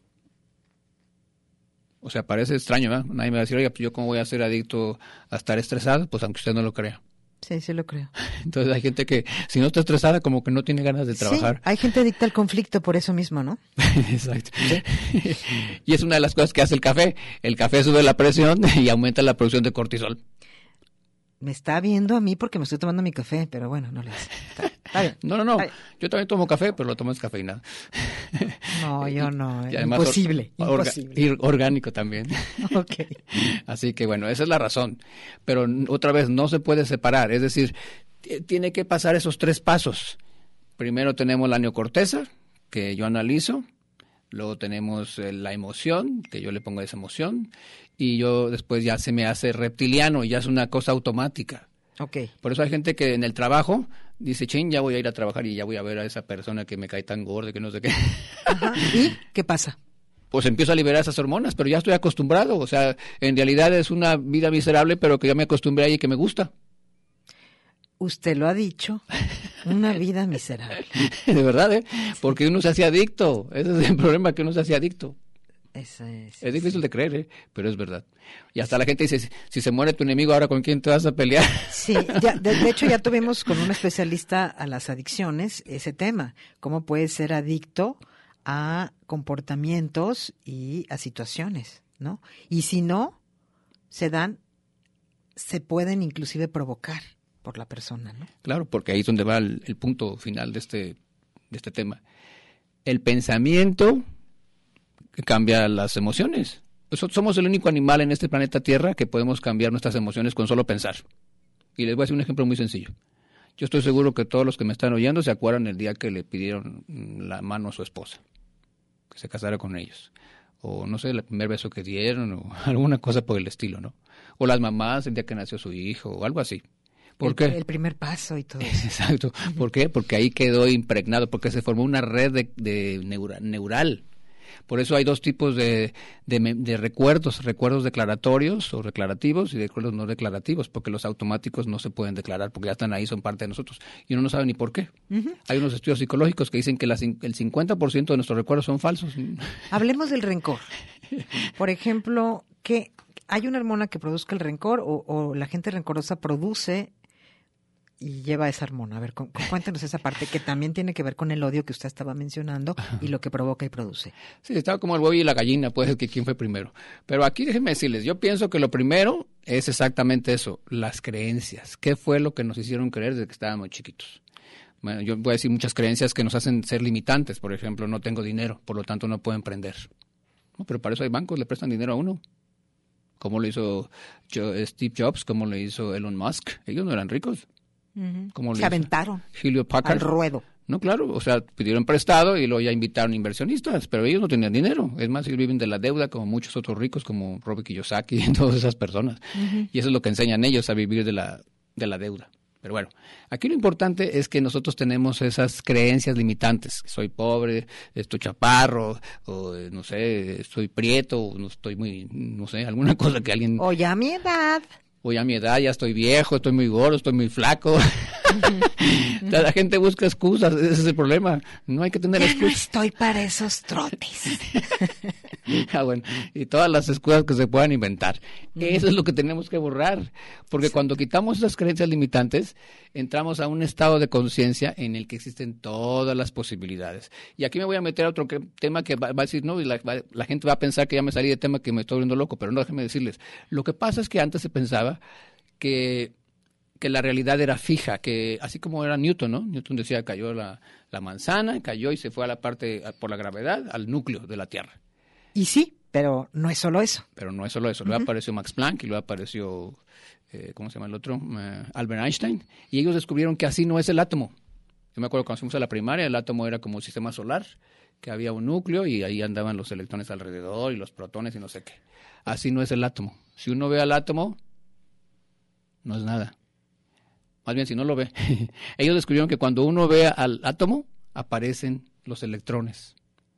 O sea, parece extraño, ¿verdad? Nadie me va a decir, oiga, pues yo cómo voy a ser adicto a estar estresado, pues aunque usted no lo crea. Sí, sí lo creo. Entonces hay gente que si no está estresada como que no tiene ganas de trabajar. Sí, hay gente adicta al conflicto por eso mismo, ¿no? Exacto. ¿Sí? Y es una de las cosas que hace el café. El café sube la presión y aumenta la producción de cortisol. Me está viendo a mí porque me estoy tomando mi café, pero bueno, no le hace. Está bien. No. Yo también tomo café, pero lo tomo descafeinado. No, yo no. Y además Imposible. Y orgánico también. Ok. Así que bueno, esa es la razón. Pero otra vez, no se puede separar. Es decir, tiene que pasar esos 3 pasos. Primero tenemos la neocorteza, que yo analizo. Luego tenemos la emoción, que yo le pongo esa emoción. Y yo después ya se me hace reptiliano, ya es una cosa automática. Okay. Por eso hay gente que en el trabajo dice, ya voy a ir a trabajar y ya voy a ver a esa persona que me cae tan gorda que no sé qué. Ajá. ¿Y qué pasa? Pues empiezo a liberar esas hormonas, pero ya estoy acostumbrado. O sea, en realidad es una vida miserable, pero que ya me acostumbré a ella y que me gusta. Usted lo ha dicho, una vida miserable. De verdad, ¿eh? Porque uno se hace adicto. Ese es el problema, que uno se hace adicto. Es difícil de creer, ¿eh? Pero es verdad. Y hasta la gente dice, si se muere tu enemigo, ¿ahora con quién te vas a pelear? Sí, ya, de hecho ya tuvimos con un especialista a las adicciones ese tema. ¿Cómo puedes ser adicto a comportamientos y a situaciones, ¿no? Y si no, se pueden inclusive provocar, por la persona, ¿no? Claro, porque ahí es donde va el punto final de este tema. El pensamiento cambia las emociones. Somos el único animal en este planeta Tierra que podemos cambiar nuestras emociones con solo pensar. Y les voy a hacer un ejemplo muy sencillo. Yo estoy seguro que todos los que me están oyendo se acuerdan el día que le pidieron la mano a su esposa, que se casara con ellos. O no sé, el primer beso que dieron, o alguna cosa por el estilo, ¿no? O las mamás el día que nació su hijo, o algo así. ¿Por qué? El primer paso y todo eso. Exacto. ¿Por qué? Porque ahí quedó impregnado, porque se formó una red neural. Por eso hay dos tipos de recuerdos declaratorios o declarativos y recuerdos no declarativos, porque los automáticos no se pueden declarar, porque ya están ahí, son parte de nosotros, y uno no sabe ni por qué. Uh-huh. Hay unos estudios psicológicos que dicen que el 50% de nuestros recuerdos son falsos. Hablemos del rencor. Por ejemplo, ¿que hay una hormona que produzca el rencor o la gente rencorosa produce y lleva esa hormona? A ver, cuéntanos esa parte que también tiene que ver con el odio que usted estaba mencionando y lo que provoca y produce. Sí, estaba como el huevo y la gallina, pues, que quién fue primero. Pero aquí déjenme decirles, yo pienso que lo primero es exactamente eso, las creencias. ¿Qué fue lo que nos hicieron creer desde que estábamos chiquitos? Bueno, yo voy a decir muchas creencias que nos hacen ser limitantes. Por ejemplo, no tengo dinero, por lo tanto no puedo emprender. No, pero para eso hay bancos, le prestan dinero a uno. ¿Cómo lo hizo Steve Jobs? ¿Cómo lo hizo Elon Musk? Ellos no eran ricos. Uh-huh. Se aventaron Hewlett Packard al ruedo. No, claro, o sea, pidieron prestado y luego ya invitaron inversionistas, pero ellos no tenían dinero. Es más, ellos viven de la deuda como muchos otros ricos, como Robert Kiyosaki y todas esas personas. Uh-huh. Y eso es lo que enseñan ellos, a vivir de la deuda. Pero bueno, aquí lo importante es que nosotros tenemos esas creencias limitantes. Soy pobre, estoy chaparro, o no sé, soy prieto, o no estoy muy, no sé, alguna cosa que alguien... Oye, a mi edad... Hoy a mi edad ya estoy viejo, estoy muy gordo, estoy muy flaco. La gente busca excusas, ese es el problema. No hay que tener excusas. No estoy para esos trotes. Bueno, y todas las excusas que se puedan inventar. Eso es lo que tenemos que borrar. Porque cuando quitamos esas creencias limitantes, entramos a un estado de conciencia en el que existen todas las posibilidades. Y aquí me voy a meter a otro tema que va a decir, no, y la gente va a pensar que ya me salí de tema, que me estoy volviendo loco, pero no, déjenme decirles. Lo que pasa es que antes se pensaba que la realidad era fija, que así como era Newton, ¿no? Newton decía, cayó la manzana, cayó y se fue a la parte, por la gravedad, al núcleo de la Tierra. Y sí, pero no es solo eso. Pero no es solo eso. Luego apareció Max Planck y luego apareció, ¿cómo se llama el otro? Albert Einstein. Y ellos descubrieron que así no es el átomo. Yo me acuerdo cuando fuimos a la primaria, el átomo era como un sistema solar, que había un núcleo y ahí andaban los electrones alrededor y los protones y no sé qué. Así no es el átomo. Si uno ve al átomo, no es nada. Más bien, si no lo ve. Ellos descubrieron que cuando uno ve al átomo, aparecen los electrones.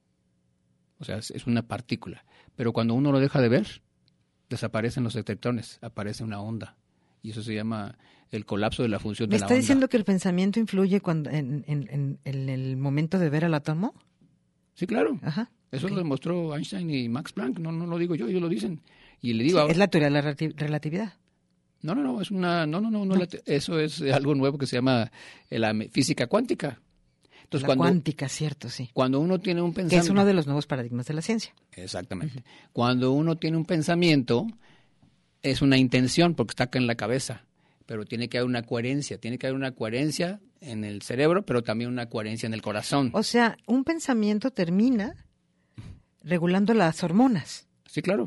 O sea, es una partícula. Pero cuando uno lo deja de ver, desaparecen los electrones, aparece una onda. Y eso se llama el colapso de la función de la onda. ¿Me está diciendo que el pensamiento influye en el momento de ver al átomo? Sí, claro. Ajá. Eso lo demostró Einstein y Max Planck. No lo digo yo, ellos lo dicen. Y le digo sí, es la teoría de la relatividad. No, es una, eso es algo nuevo que se llama la física cuántica. Entonces, cuántica, cierto, sí. Cuando uno tiene un pensamiento... Que es uno de los nuevos paradigmas de la ciencia. Exactamente. Uh-huh. Cuando uno tiene un pensamiento, es una intención, porque está acá en la cabeza, pero tiene que haber una coherencia. Tiene que haber una coherencia en el cerebro, pero también una coherencia en el corazón. O sea, un pensamiento termina regulando las hormonas. Sí, claro.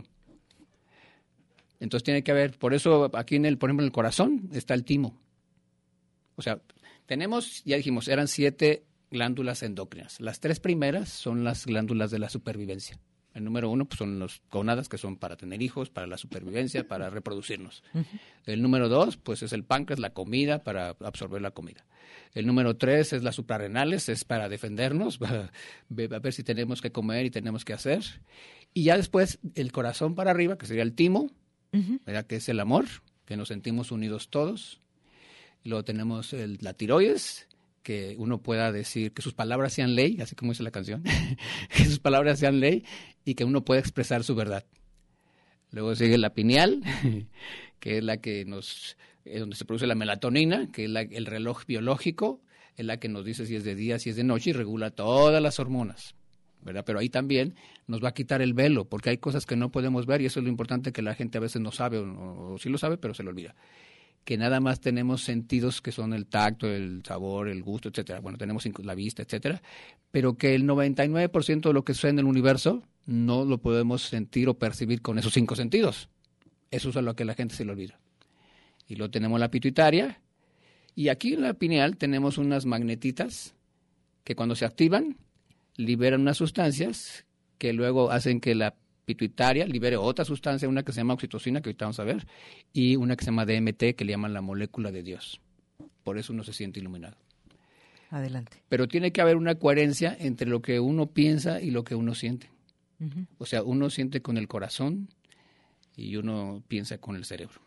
Entonces tiene que haber, por eso aquí por ejemplo en el corazón está el timo. O sea, tenemos, ya dijimos, eran 7 glándulas endócrinas. Las 3 primeras son las glándulas de la supervivencia. El número 1 pues, son los gónadas, que son para tener hijos, para la supervivencia, para reproducirnos. Uh-huh. El número 2 pues es el páncreas, la comida, para absorber la comida. El número 3 es las suprarrenales, es para defendernos, para ver si tenemos que comer y tenemos que hacer. Y ya después el corazón para arriba, que sería el timo, uh-huh. ¿verdad? Que es el amor, que nos sentimos unidos todos. Y luego tenemos la tiroides, que uno pueda decir que sus palabras sean ley, así como dice la canción, que sus palabras sean ley y que uno pueda expresar su verdad. Luego sigue la pineal, que es la que es donde se produce la melatonina, que es el reloj biológico, es la que nos dice si es de día, si es de noche y regula todas las hormonas. ¿Verdad? Pero ahí también nos va a quitar el velo, porque hay cosas que no podemos ver y eso es lo importante que la gente a veces no sabe, o sí lo sabe, pero se le olvida. que nada más tenemos sentidos que son el tacto, el sabor, el gusto, etcétera. Bueno, tenemos la vista, etcétera, pero que el 99% de lo que sucede en el universo no lo podemos sentir o percibir con esos 5 sentidos. Eso es a lo que la gente se le olvida. Y luego tenemos la pituitaria, y aquí en la pineal tenemos unas magnetitas que cuando se activan liberan unas sustancias que luego hacen que la pituitaria libere otra sustancia, una que se llama oxitocina, que ahorita vamos a ver, y una que se llama DMT, que le llaman la molécula de Dios. Por eso uno se siente iluminado. Adelante. Pero tiene que haber una coherencia entre lo que uno piensa y lo que uno siente. Uh-huh. O sea, uno siente con el corazón y uno piensa con el cerebro.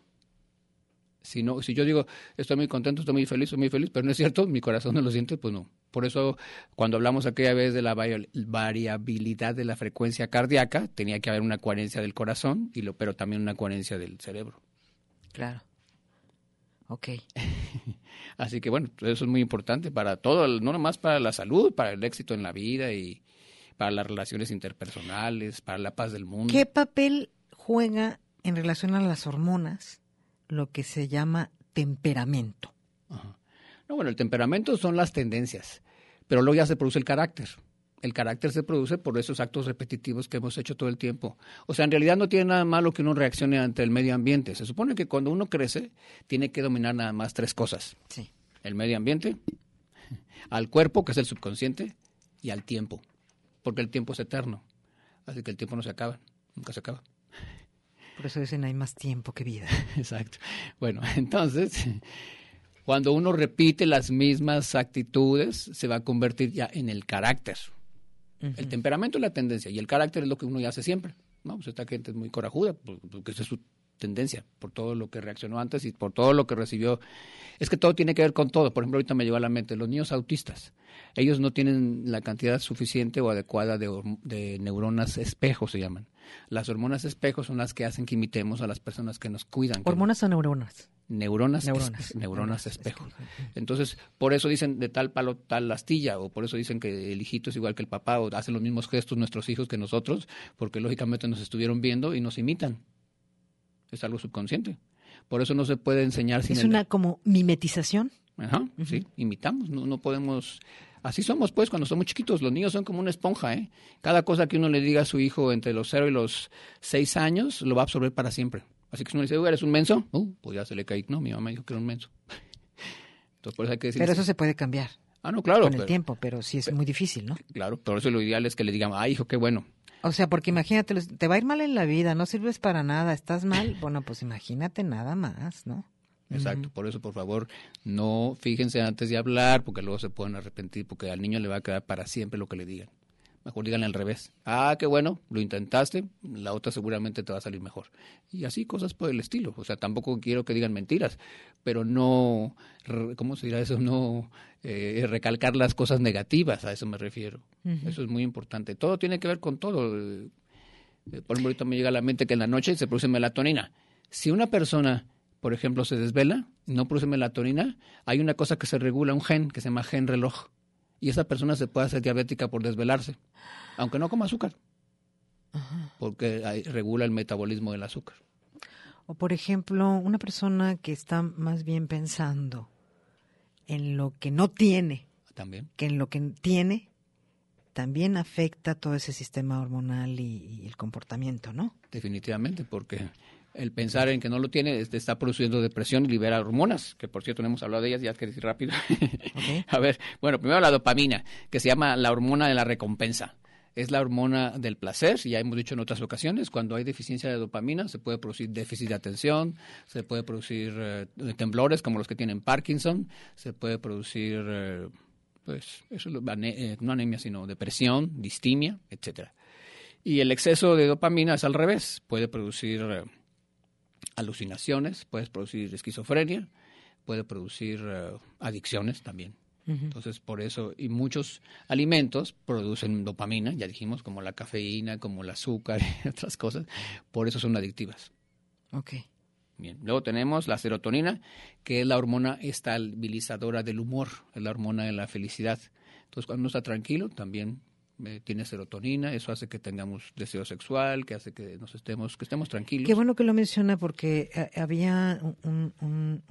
Si yo digo, estoy muy contento, estoy muy feliz, pero no es cierto, mi corazón no lo siente, pues no. Por eso, cuando hablamos aquella vez de la variabilidad de la frecuencia cardíaca, tenía que haber una coherencia del corazón, pero también una coherencia del cerebro. Claro. Ok. Así que bueno, eso es muy importante para todo, no nomás para la salud, para el éxito en la vida y para las relaciones interpersonales, para la paz del mundo. ¿Qué papel juega en relación a las hormonas lo que se llama temperamento? Ajá. No, bueno, el temperamento son las tendencias, pero luego ya se produce el carácter. El carácter se produce por esos actos repetitivos que hemos hecho todo el tiempo. O sea, en realidad no tiene nada malo que uno reaccione ante el medio ambiente. Se supone que cuando uno crece, tiene que dominar nada más 3 cosas. Sí. El medio ambiente, al cuerpo, que es el subconsciente, y al tiempo. Porque el tiempo es eterno. Así que el tiempo no se acaba, nunca se acaba. Por eso dicen hay más tiempo que vida. Exacto. Bueno, entonces, cuando uno repite las mismas actitudes, se va a convertir ya en el carácter. Uh-huh. El temperamento es la tendencia y el carácter es lo que uno ya hace siempre, ¿no? Pues esta gente es muy corajuda porque esa es su tendencia, por todo lo que reaccionó antes y por todo lo que recibió. Es que todo tiene que ver con todo. Por ejemplo, ahorita me llegó a la mente, los niños autistas, ellos no tienen la cantidad suficiente o adecuada de neuronas espejo, se llaman. Las hormonas espejo son las que hacen que imitemos a las personas que nos cuidan. ¿Hormonas o neuronas? Neuronas espejo. Entonces, por eso dicen de tal palo tal astilla, o por eso dicen que el hijito es igual que el papá, o hacen los mismos gestos nuestros hijos que nosotros, porque lógicamente nos estuvieron viendo y nos imitan. Es algo subconsciente. Por eso no se puede enseñar sin... ¿Es una como mimetización? Ajá, uh-huh. Sí, imitamos, no podemos... Así somos, pues, cuando somos chiquitos. Los niños son como una esponja, ¿eh? Cada cosa que uno le diga a su hijo entre los 0 y los 6 años, lo va a absorber para siempre. Así que si uno le dice, ¿eres un menso? Pues ya se le cae. No, mi mamá dijo que era un menso. Entonces, por eso hay que decir... Pero eso se puede cambiar. No, claro. Con el tiempo, pero sí es muy difícil, ¿no? Claro, por eso lo ideal es que le digan, hijo, qué bueno. O sea, porque imagínate, te va a ir mal en la vida, no sirves para nada, estás mal. Bueno, pues imagínate nada más, ¿no? Exacto, por eso, por favor, no fíjense antes de hablar, porque luego se pueden arrepentir, porque al niño le va a quedar para siempre lo que le digan. Mejor díganle al revés. Qué bueno, lo intentaste, la otra seguramente te va a salir mejor. Y así cosas por el estilo. O sea, tampoco quiero que digan mentiras, pero no, ¿cómo se dirá eso? No recalcar las cosas negativas, a eso me refiero. Uh-huh. Eso es muy importante. Todo tiene que ver con todo. Por ejemplo, ahorita me llega a la mente que en la noche se produce melatonina. Si una persona, por ejemplo, se desvela, no produce melatonina, hay una cosa que se regula, un gen que se llama gen reloj. Y esa persona se puede hacer diabética por desvelarse, aunque no coma azúcar, porque ahí regula el metabolismo del azúcar. O por ejemplo, una persona que está más bien pensando en lo que no tiene, también, que en lo que tiene, también afecta todo ese sistema hormonal y el comportamiento, ¿no? Definitivamente, porque el pensar en que no lo tiene está produciendo depresión y libera hormonas, que por cierto no hemos hablado de ellas, ya que decir rápido. Okay. A ver, bueno, primero la dopamina, que se llama la hormona de la recompensa. Es la hormona del placer, y ya hemos dicho en otras ocasiones, cuando hay deficiencia de dopamina se puede producir déficit de atención, se puede producir temblores como los que tienen Parkinson, se puede producir, no anemia, sino depresión, distimia, etcétera. Y el exceso de dopamina es al revés, puede producir alucinaciones, puede producir esquizofrenia, puede producir adicciones también. Uh-huh. Entonces, por eso, y muchos alimentos producen dopamina, ya dijimos, como la cafeína, como el azúcar y otras cosas, por eso son adictivas. Ok. Bien, luego tenemos la serotonina, que es la hormona estabilizadora del humor, es la hormona de la felicidad. Entonces, cuando uno está tranquilo, también tiene serotonina, eso hace que tengamos deseo sexual, que hace que que estemos tranquilos. Qué bueno que lo menciona porque había un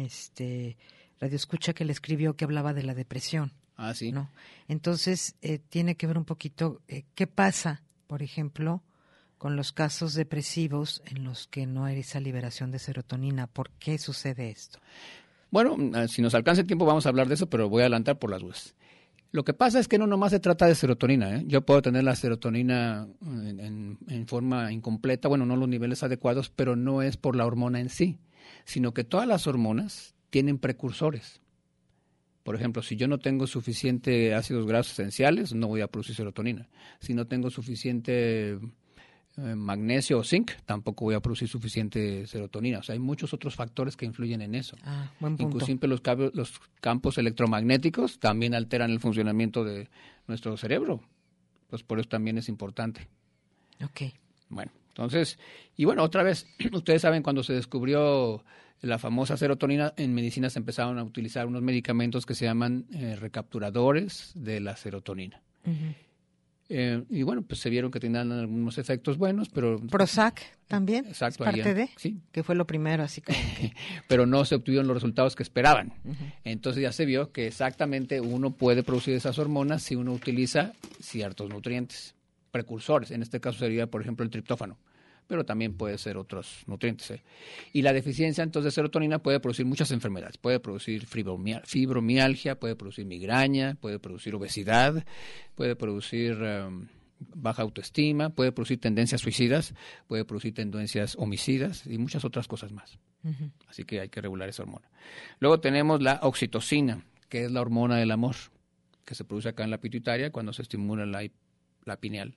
radioescucha que le escribió que hablaba de la depresión. Ah, sí. ¿No? Entonces, tiene que ver un poquito qué pasa, por ejemplo, con los casos depresivos en los que no hay esa liberación de serotonina. ¿Por qué sucede esto? Bueno, si nos alcanza el tiempo vamos a hablar de eso, pero voy a adelantar por las dudas. Lo que pasa es que no nomás se trata de serotonina, ¿eh? Yo puedo tener la serotonina en forma incompleta, bueno, no los niveles adecuados, pero no es por la hormona en sí, sino que todas las hormonas tienen precursores. Por ejemplo, si yo no tengo suficiente ácidos grasos esenciales, no voy a producir serotonina. Si no tengo suficiente magnesio o zinc, tampoco voy a producir suficiente serotonina. O sea, hay muchos otros factores que influyen en eso. Buen punto. Inclusive los campos electromagnéticos también alteran el funcionamiento de nuestro cerebro. Pues por eso también es importante. Ok. Bueno, entonces, y bueno, otra vez, ustedes saben cuando se descubrió la famosa serotonina, en medicina se empezaron a utilizar unos medicamentos que se llaman recapturadores de la serotonina. Uh-huh. Y bueno, pues se vieron que tenían algunos efectos buenos, pero... Prozac también, exacto, es parte de, sí. Que fue lo primero, así como que... Pero no se obtuvieron los resultados que esperaban. Uh-huh. Entonces ya se vio que exactamente uno puede producir esas hormonas si uno utiliza ciertos nutrientes, precursores. En este caso sería, por ejemplo, el triptófano, pero también puede ser otros nutrientes. Y la deficiencia entonces de serotonina puede producir muchas enfermedades. Puede producir fibromialgia, puede producir migraña, puede producir obesidad, puede producir baja autoestima, puede producir tendencias suicidas, puede producir tendencias homicidas y muchas otras cosas más. Uh-huh. Así que hay que regular esa hormona. Luego tenemos la oxitocina, que es la hormona del amor, que se produce acá en la pituitaria cuando se estimula la pineal.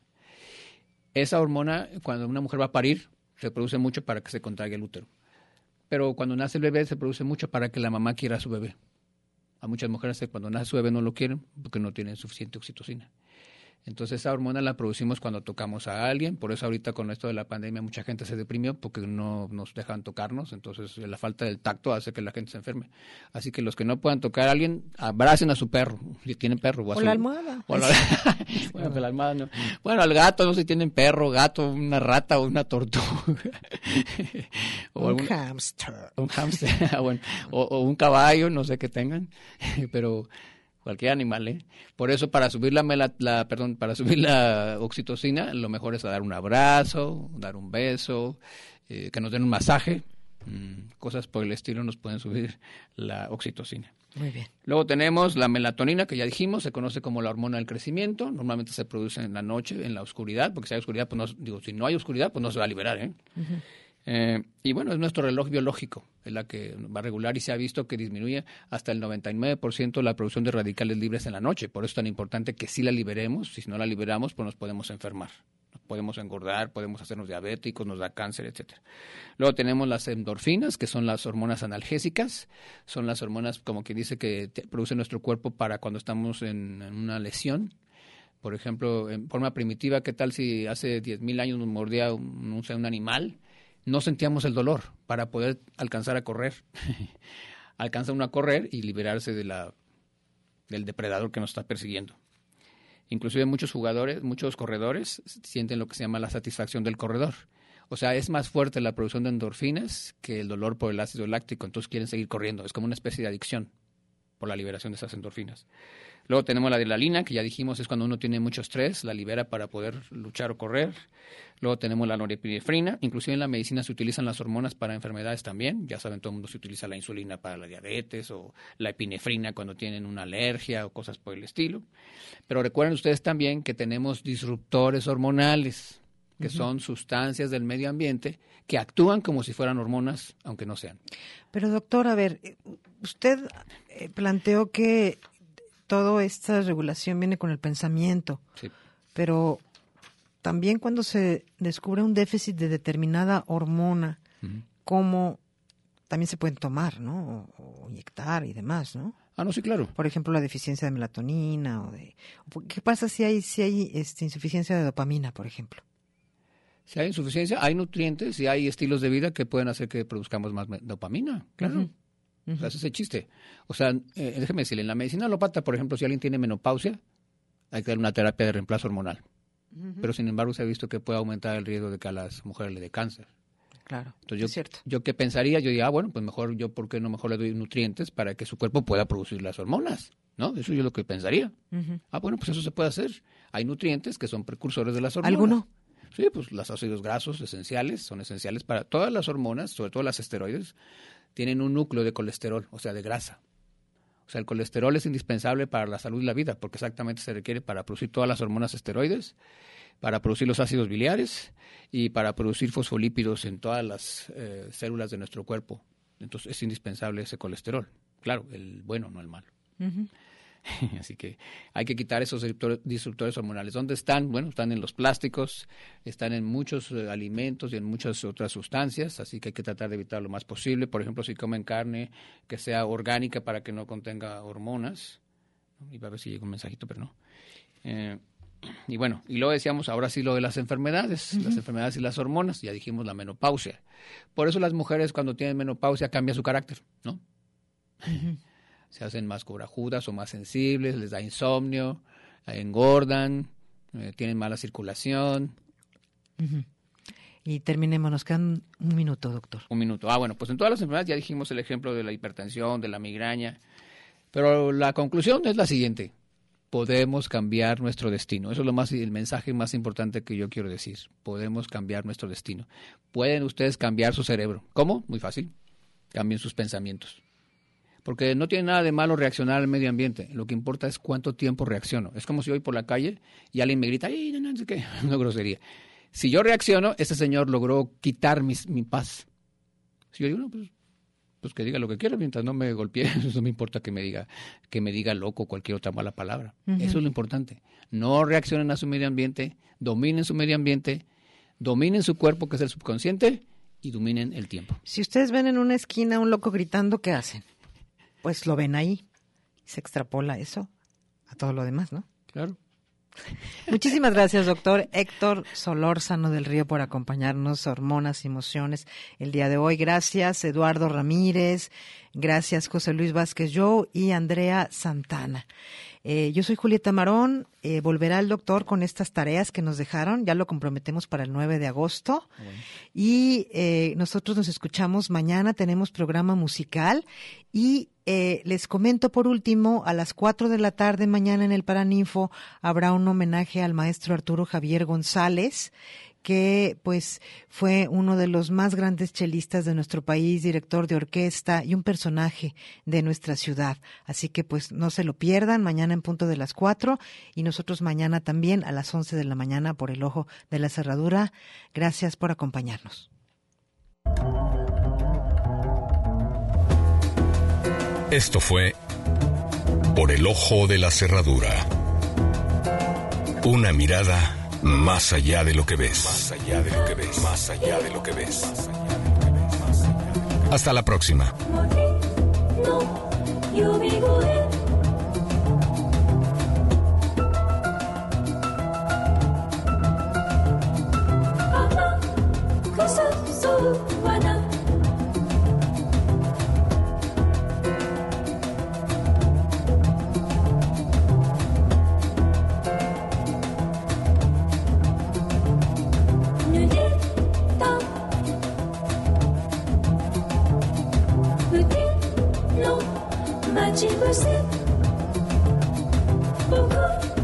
Esa hormona, cuando una mujer va a parir, se produce mucho para que se contraiga el útero. Pero cuando nace el bebé, se produce mucho para que la mamá quiera a su bebé. A muchas mujeres cuando nace su bebé no lo quieren porque no tienen suficiente oxitocina. Entonces esa hormona la producimos cuando tocamos a alguien, por eso ahorita con esto de la pandemia mucha gente se deprimió porque no nos dejan tocarnos, entonces la falta del tacto hace que la gente se enferme. Así que los que no puedan tocar a alguien, abracen a su perro, si tienen perro. O la almohada. Bueno, que la almohada no. Bueno, al gato, no sé si tienen perro, gato, una rata o una tortuga. Un hámster. Un hámster, bueno, o un caballo, no sé qué tengan, pero... cualquier animal, ¿eh? Por eso para subir para subir la oxitocina, lo mejor es dar un abrazo, dar un beso, que nos den un masaje, cosas por el estilo nos pueden subir la oxitocina. Muy bien. Luego tenemos la melatonina, que ya dijimos, se conoce como la hormona del crecimiento, normalmente se produce en la noche, en la oscuridad, porque si hay oscuridad, pues si no hay oscuridad, pues no se va a liberar, ¿eh? Uh-huh. Y bueno, es nuestro reloj biológico, es la que va a regular y se ha visto que disminuye hasta el 99% la producción de radicales libres en la noche. Por eso es tan importante que sí la liberemos. Si no la liberamos, pues nos podemos enfermar, nos podemos engordar, podemos hacernos diabéticos, nos da cáncer, etcétera. Luego tenemos las endorfinas, que son las hormonas analgésicas. Son las hormonas, como quien dice, que produce nuestro cuerpo para cuando estamos en una lesión. Por ejemplo, en forma primitiva, ¿qué tal si hace 10,000 años nos mordía un animal? No sentíamos el dolor para poder alcanzar a correr. Alcanza uno a correr y liberarse del depredador que nos está persiguiendo. Inclusive muchos corredores sienten lo que se llama la satisfacción del corredor. O sea, es más fuerte la producción de endorfinas que el dolor por el ácido láctico, entonces quieren seguir corriendo. Es como una especie de adicción por la liberación de esas endorfinas. Luego tenemos la adrenalina, que ya dijimos es cuando uno tiene mucho estrés, la libera para poder luchar o correr. Luego tenemos la norepinefrina, inclusive en la medicina se utilizan las hormonas para enfermedades también. Ya saben, todo el mundo se utiliza la insulina para la diabetes o la epinefrina cuando tienen una alergia o cosas por el estilo. Pero recuerden ustedes también que tenemos disruptores hormonales, que son sustancias del medio ambiente que actúan como si fueran hormonas, aunque no sean. Pero doctor, a ver, usted planteó que toda esta regulación viene con el pensamiento, sí. Pero también cuando se descubre un déficit de determinada hormona, ¿cómo también se pueden tomar, ¿no? O inyectar y demás, ¿no? Ah, no, sí, claro. Por ejemplo, la deficiencia de melatonina ¿qué pasa si hay insuficiencia de dopamina, por ejemplo? Si hay insuficiencia, hay nutrientes y hay estilos de vida que pueden hacer que produzcamos más dopamina, claro. O sea, ese es el chiste. O sea, déjeme decirle, en la medicina alópata, por ejemplo, si alguien tiene menopausia, hay que dar una terapia de reemplazo hormonal. Pero sin embargo se ha visto que puede aumentar el riesgo de que a las mujeres le dé cáncer. Claro, Entonces, es cierto. yo qué pensaría, yo diría, bueno, pues mejor yo, ¿por qué no mejor le doy nutrientes para que su cuerpo pueda producir las hormonas? ¿No? Eso yo lo que pensaría. Bueno, pues eso se puede hacer. Hay nutrientes que son precursores de las hormonas. ¿Alguno? Sí, pues los ácidos grasos esenciales son esenciales para todas las hormonas, sobre todo las esteroides, tienen un núcleo de colesterol, o sea, de grasa. O sea, el colesterol es indispensable para la salud y la vida, porque exactamente se requiere para producir todas las hormonas esteroides, para producir los ácidos biliares y para producir fosfolípidos en todas las células de nuestro cuerpo. Entonces es indispensable ese colesterol. Claro, el bueno, no el malo. Así que hay que quitar esos disruptores hormonales. ¿Dónde están? Bueno, están en los plásticos, están en muchos alimentos y en muchas otras sustancias, así que hay que tratar de evitar lo más posible. Por ejemplo, si comen carne que sea orgánica para que no contenga hormonas. Iba a ver si llega un mensajito, pero no. Y bueno, y luego decíamos, ahora sí lo de las enfermedades, las enfermedades y las hormonas, ya dijimos la menopausia. Por eso las mujeres cuando tienen menopausia cambia su carácter, ¿no? Se hacen más corajudas o más sensibles, les da insomnio, engordan, tienen mala circulación. Y terminemos, nos quedan un minuto, doctor. Un minuto. Bueno, pues en todas las enfermedades ya dijimos el ejemplo de la hipertensión, de la migraña, pero la conclusión es la siguiente. Podemos cambiar nuestro destino. Eso es el mensaje más importante que yo quiero decir. Podemos cambiar nuestro destino. Pueden ustedes cambiar su cerebro. ¿Cómo? Muy fácil. Cambien sus pensamientos. Porque no tiene nada de malo reaccionar al medio ambiente. Lo que importa es cuánto tiempo reacciono. Es como si voy por la calle y alguien me grita, ¡ay, no sé qué! Una grosería. Si yo reacciono, ese señor logró quitar mi paz. Si yo digo, no, pues que diga lo que quiera mientras no me golpee, no me importa que me diga loco o cualquier otra mala palabra. Eso es lo importante. No reaccionen a su medio ambiente, dominen su medio ambiente, dominen su cuerpo, que es el subconsciente, y dominen el tiempo. Si ustedes ven en una esquina a un loco gritando, ¿qué hacen? Pues lo ven ahí. Se extrapola eso a todo lo demás, ¿no? Claro. Muchísimas gracias, doctor Héctor Solórzano del Río, por acompañarnos, Hormonas y Emociones, el día de hoy. Gracias, Eduardo Ramírez. Gracias, José Luis Vázquez Jou y Andrea Santana. Yo soy Julieta Marón. Volverá el doctor con estas tareas que nos dejaron. Ya lo comprometemos para el 9 de agosto. Bueno. Y nosotros nos escuchamos mañana. Tenemos programa musical. Y les comento por último, a las 4 de la tarde mañana en el Paraninfo habrá un homenaje al maestro Arturo Javier González, que pues fue uno de los más grandes chelistas de nuestro país, director de orquesta y un personaje de nuestra ciudad. Así que pues no se lo pierdan, mañana en punto de las 4 y nosotros mañana también a las 11 de la mañana por el Ojo de la Cerradura. Gracias por acompañarnos. Esto fue Por el Ojo de la Cerradura. Una mirada más allá de lo que ves. Más allá de lo que ves. Más allá de lo que ves. Hasta la próxima. Beaucoup